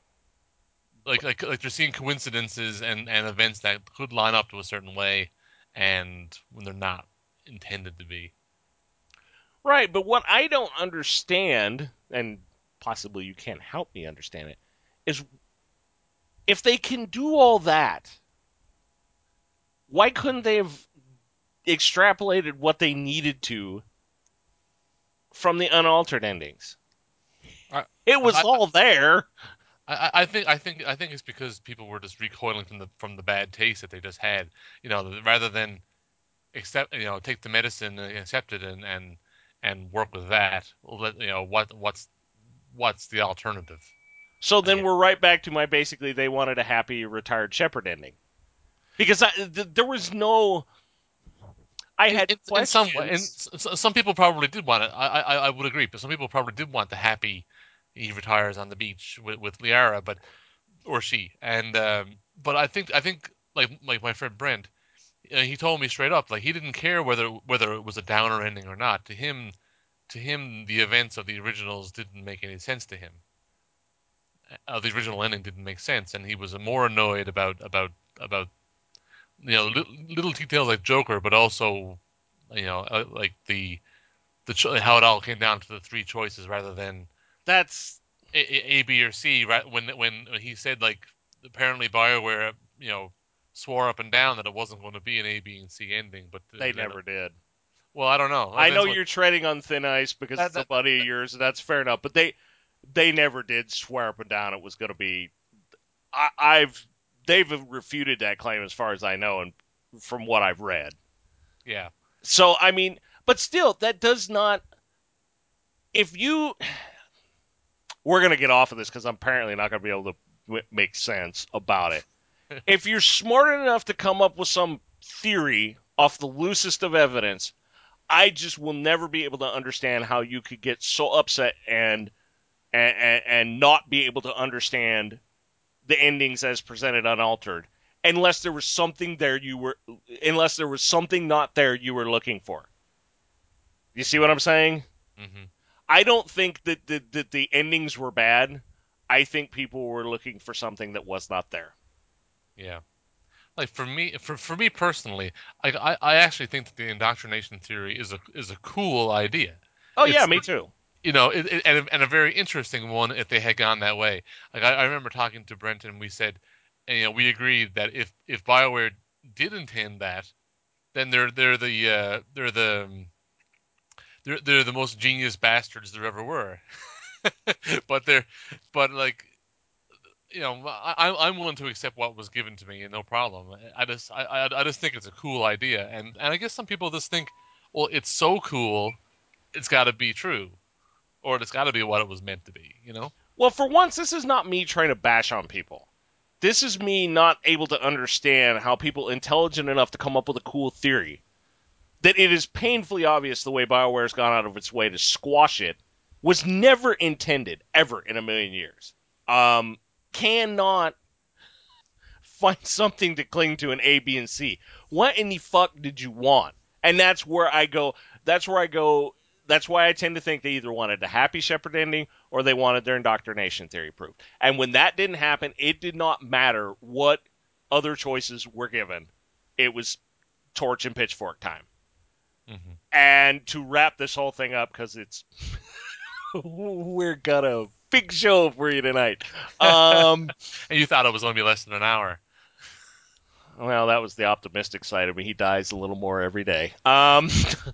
like like like they're seeing coincidences and and events that could line up to a certain way, and when they're not intended to be. right, but what I don't understand, and possibly you can't help me understand it, is if they can do all that, why couldn't they have extrapolated what they needed to from the unaltered endings? I, It was I, all there. I, I think I think I think it's because people were just recoiling from the from the bad taste that they just had. You know, rather than accept, you know, take the medicine and accept it and and and work with that. Well, let, you know, what what's what's the alternative? So I then guess. we're right back to my basically they wanted a happy retired shepherd ending because I, th- there was no. I In, had in, in some way, and questions. some people probably did want it. I, I I would agree, but some people probably did want the happy. He retires on the beach with with Liara, but or she, and um, but I think I think like like my friend Brent, uh, he told me straight up, like he didn't care whether whether it was a downer ending or not. To him, to him, the events of the originals didn't make any sense to him. Uh, the original ending didn't make sense, and he was more annoyed about about about you know li- little details like Joker, but also you know uh, like the the cho- how it all came down to the three choices rather than That's A, A, B, or C. Right when when he said like apparently Bioware you know swore up and down that it wasn't going to be an A, B, and C ending, but they then never did. well I don't know. Well, I know Vince was you're treading on thin ice because that it's a that buddy of yours, and that's fair enough. But they they never did swear up and down it was going to be. I, I've they've refuted that claim as far as I know, and from what I've read. yeah. So I mean, but still, that does not. If you, we're going to get off of this because I'm apparently not going to be able to w- make sense about it. If you're smart enough to come up with some theory off the loosest of evidence, I just will never be able to understand how you could get so upset and and, and not be able to understand the endings as presented unaltered unless there was something there you were unless there was something not there you were looking for. You see what I'm saying? hmm I don't think that the, that the endings were bad. I think people were looking for something that was not there. Yeah. Like for me, for for me personally, like I, I actually think that the indoctrination theory is a is a cool idea. Oh yeah, It's me too. you know, it, it, and, a, and a very interesting one if they had gone that way. Like I, I remember talking to Brenton, we said, and, you know, we agreed that if if Bioware did intend that, then they're they're the uh, they're the um, they're they're the most genius bastards there ever were. but they're but like you know, I, I'm willing to accept what was given to me, and no problem. I just, I, I, I just think it's a cool idea, and and I guess some people just think, well, it's so cool, it's got to be true, or it's got to be what it was meant to be, you know? Well, for once, this is not me trying to bash on people. This is me not able to understand how people intelligent enough to come up with a cool theory that it is painfully obvious the way BioWare's gone out of its way to squash it was never intended ever in a million years. Um, cannot find something to cling to in A, B, and C. What in the fuck did you want? And that's where I go. That's where I go. That's why I tend to think they either wanted a happy shepherd ending or they wanted their indoctrination theory proved. And when that didn't happen, it did not matter what other choices were given. It was torch and pitchfork time. hmm And to wrap this whole thing up, because it's we're got a big show for you tonight. Um, and you thought it was going to be less than an hour. well, that was the optimistic side of me. He dies a little more every day. Um,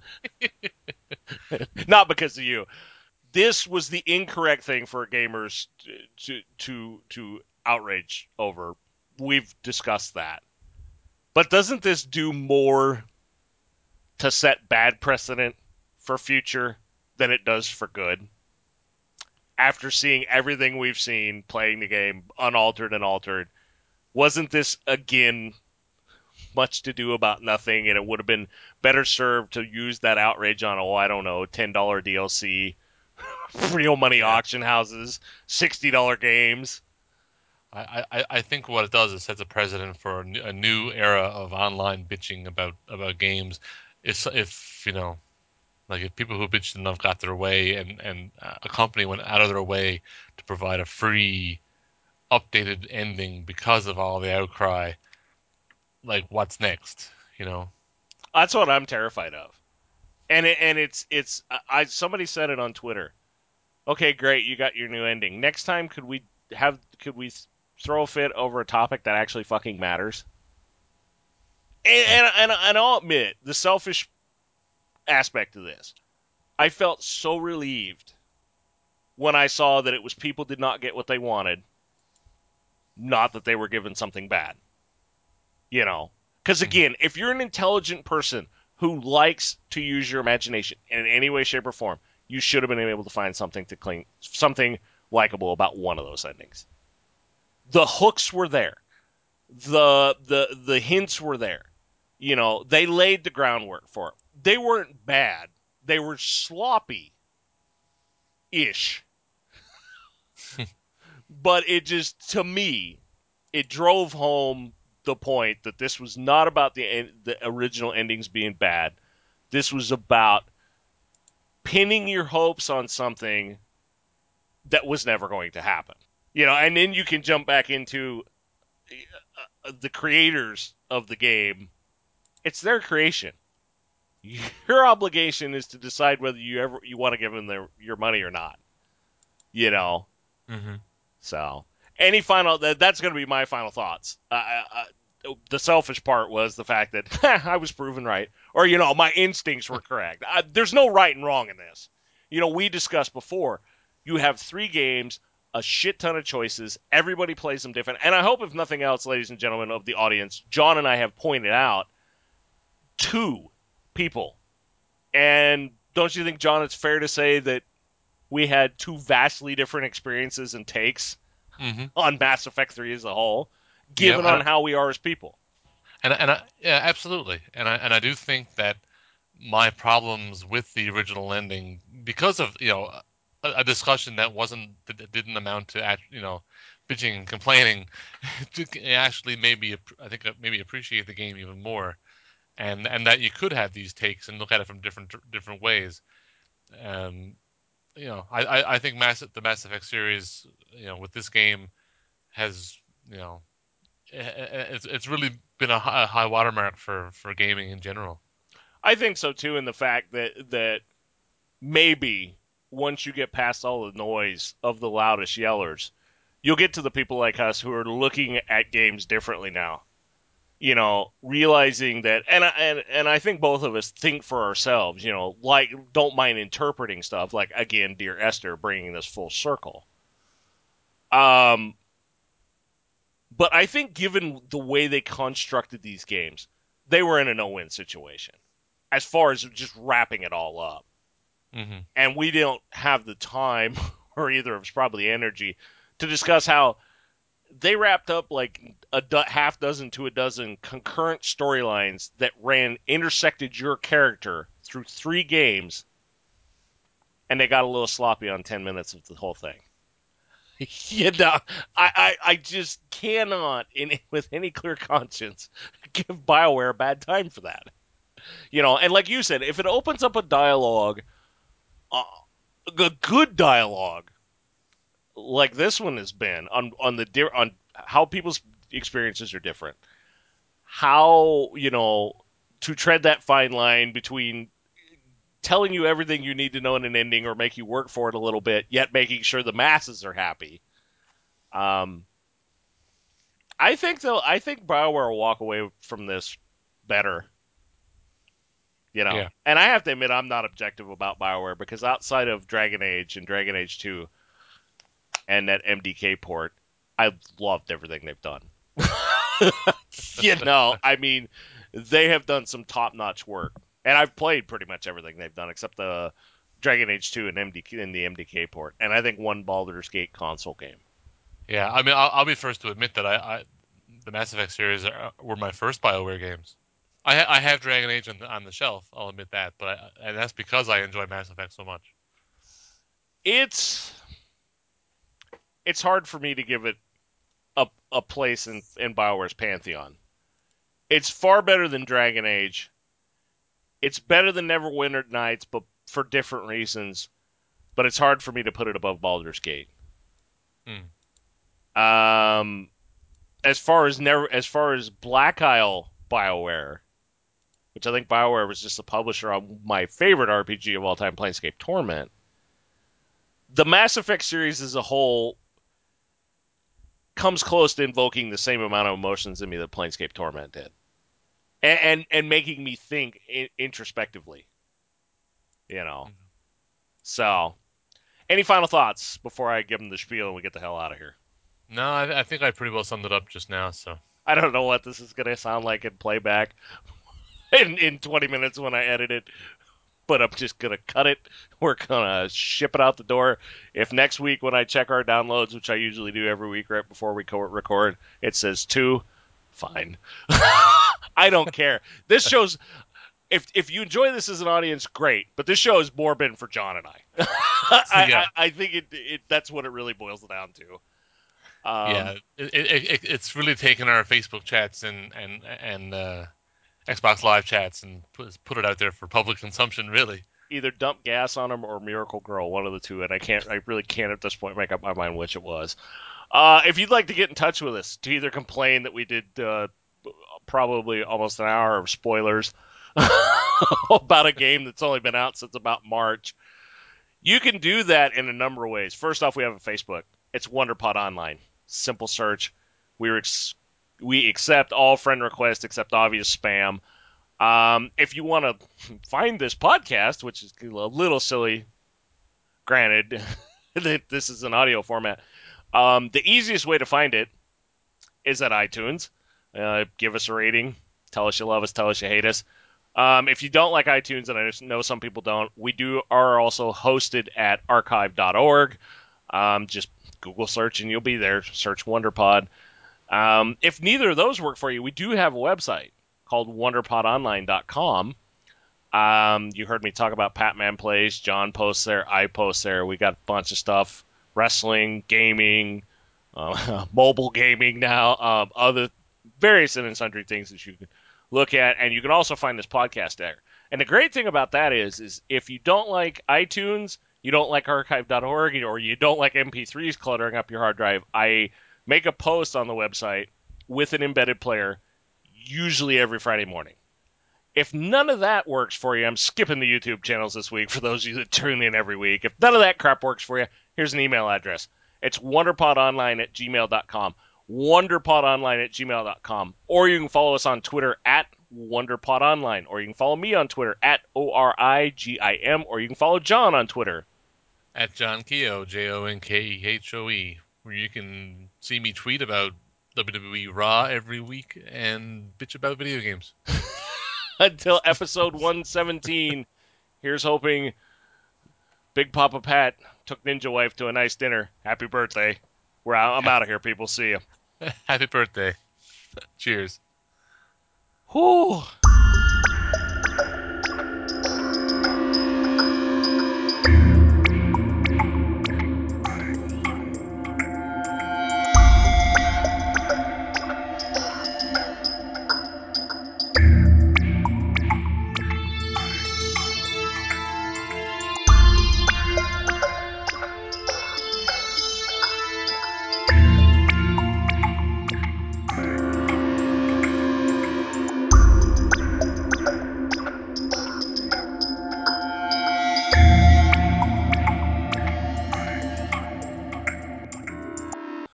not because of you. This was the incorrect thing for gamers to to to outrage over. We've discussed that. But doesn't this do more to set bad precedent for future than it does for good? After seeing everything we've seen playing the game unaltered and altered, wasn't this again much to do about nothing, and it would have been better served to use that outrage on, oh, I don't know, ten dollar D L C, real money Yeah. auction houses, sixty dollar games. I, I, I think what it does is sets a precedent for a, new- a new era of online bitching about about games. If if you know, like if people who bitched enough got their way, and and uh, a company went out of their way to provide a free updated ending because of all the outcry, like what's next? You know? That's what I'm terrified of. And it, and it's it's I somebody said it on Twitter. Okay, great, you got your new ending. Next time, could we have could we throw a fit over a topic that actually fucking matters? And Yeah. and, and, and I'll admit the selfish aspect of this. I felt so relieved when I saw that it was people did not get what they wanted, not that they were given something bad. You know, because Mhm. again, if you're an intelligent person who likes to use your imagination in any way, shape, or form, you should have been able to find something to cling, something likable about one of those endings. The hooks were there. The the the hints were there. You know, they laid the groundwork for it. They weren't bad. They were sloppy ish. But it just to me, it drove home the point that this was not about the the original endings being bad. This was about pinning your hopes on something that was never going to happen. You know, and then you can jump back into uh, the creators of the game. It's their creation. Your obligation is to decide whether you ever you want to give them their your money or not. You know, Mhm. so any final that, that's going to be my final thoughts. Uh, uh, uh, the selfish part was the fact that I was proven right, or you know, my instincts were correct. I, there's no right and wrong in this. You know, we discussed before. You have three games, a shit ton of choices. Everybody plays them different, and I hope, if nothing else, ladies and gentlemen of the audience, John and I have pointed out two people. And don't you think, John, it's fair to say that we had two vastly different experiences and takes Mhm. on Mass Effect three as a whole, Yeah. given on And how we are as people. and and I, yeah, absolutely. And I and I do think that my problems with the original ending, because of you know a, a discussion that wasn't that didn't amount to act- you know bitching and complaining, to actually maybe I think maybe appreciate the game even more, and and that you could have these takes and look at it from different different ways. Um, you know, I I, I think Mass the Mass Effect series, you know, with this game has you know it's it's really been a high, a high watermark for for gaming in general. I think so too, in the fact that that maybe once you get past all the noise of the loudest yellers, you'll get to the people like us who are looking at games differently now. You know, realizing that, and I, and and I think both of us think for ourselves. You know, like don't mind interpreting stuff. Like again, dear Esther, bringing this full circle. Um, but I think given the way they constructed these games, they were in a no-win situation as far as just wrapping it all up. Hmm. And we don't have the time, or either of us probably energy, to discuss how they wrapped up like a do- half dozen to a dozen concurrent storylines that ran intersected your character through three games, and they got a little sloppy on ten minutes of the whole thing. you know, I, I, I just cannot, in with any clear conscience, give Bioware a bad time for that. You know, and like you said, if it opens up a dialogue, uh, a good dialogue like this one has been on on the on how people's experiences are different, how you know to tread that fine line between telling you everything you need to know in an ending or make you work for it a little bit, yet making sure the masses are happy. Um, I think though, I think Bioware will walk away from this better, you know. Yeah. And I have to admit, I'm not objective about Bioware because outside of Dragon Age and Dragon Age two and that M D K port, I loved everything they've done. You know, I mean, they have done some top-notch work, and I've played pretty much everything they've done except the Dragon Age two and M D K in the M D K port, and I think one Baldur's Gate console game. Yeah, I mean, I'll, I'll be first to admit that I, I the Mass Effect series are, were my first BioWare games. I ha- I have Dragon Age on the, on the shelf. I'll admit that, but I, and that's because I enjoy Mass Effect so much. It's it's hard for me to give it a a place in in BioWare's pantheon. It's far better than Dragon Age. It's better than Neverwinter Nights, but for different reasons. But it's hard for me to put it above Baldur's Gate. Hmm. Um, as far as never, as far as Black Isle BioWare, which I think BioWare was just the publisher on my favorite R P G of all time, Planescape Torment. The Mass Effect series as a whole comes close to invoking the same amount of emotions in me that Planescape Torment did, and and, and making me think in, introspectively. You know. So, any final thoughts before I give them the spiel and we get the hell out of here? No, I, I think I pretty well summed it up just now. So I don't know what this is going to sound like in playback in, in twenty minutes when I edit it, but I'm just going to cut it. We're going to ship it out the door. If next week when I check our downloads, which I usually do every week right before we co- record, it says two, fine. I don't care. This show's if if you enjoy this as an audience, great. But this show has more been for John and I. I, yeah, I, I think it, it that's what it really boils down to. Um, yeah, it, it, it, it's really taken our Facebook chats and and and uh, Xbox Live chats and put put it out there for public consumption. Really. Either dump gas on him or Miracle Girl, one of the two, and I can't, I really can't at this point make up my mind which it was. Uh, if you'd like to get in touch with us to either complain that we did uh, probably almost an hour of spoilers about a game that's only been out since about March, you can do that in a number of ways. First off, we have a Facebook. It's WonderPod Online. Simple search. We ex- we accept all friend requests except obvious spam. Um, if you want to find this podcast, which is a little silly, granted, that this is an audio format, um, the easiest way to find it is at iTunes. Uh, give us a rating. Tell us you love us. Tell us you hate us. Um, if you don't like iTunes, and I know some people don't, we do are also hosted at archive dot org. Um, just Google search and you'll be there. Search WonderPod. Um, if neither of those work for you, we do have a website called wonder pod online dot com. Um, you heard me talk about Patman Plays. John posts there. I post there. We got a bunch of stuff: wrestling, gaming, uh, mobile gaming now, um, other various and sundry things that you can look at, and you can also find this podcast there. And the great thing about that is, is if you don't like iTunes, you don't like archive dot org, or you don't like M P threes cluttering up your hard drive, I make a post on the website with an embedded player, usually every Friday morning. If none of that works for you, I'm skipping the YouTube channels this week for those of you that tune in every week. If none of that crap works for you, here's an email address. It's wonderpodonline at gmail dot com. wonderpodonline at gmail dot com. Or you can follow us on Twitter at wonderpodonline. Or you can follow me on Twitter at O R I G I M. Or you can follow John on Twitter. At John Kehoe, J O N K E H O E, where you can see me tweet about W W E Raw every week and bitch about video games. Until episode one seventeen, here's hoping Big Papa Pat took Ninja Wife to a nice dinner. Happy birthday. We're out. I'm out of here, people. See you. Happy birthday. Cheers. Whew.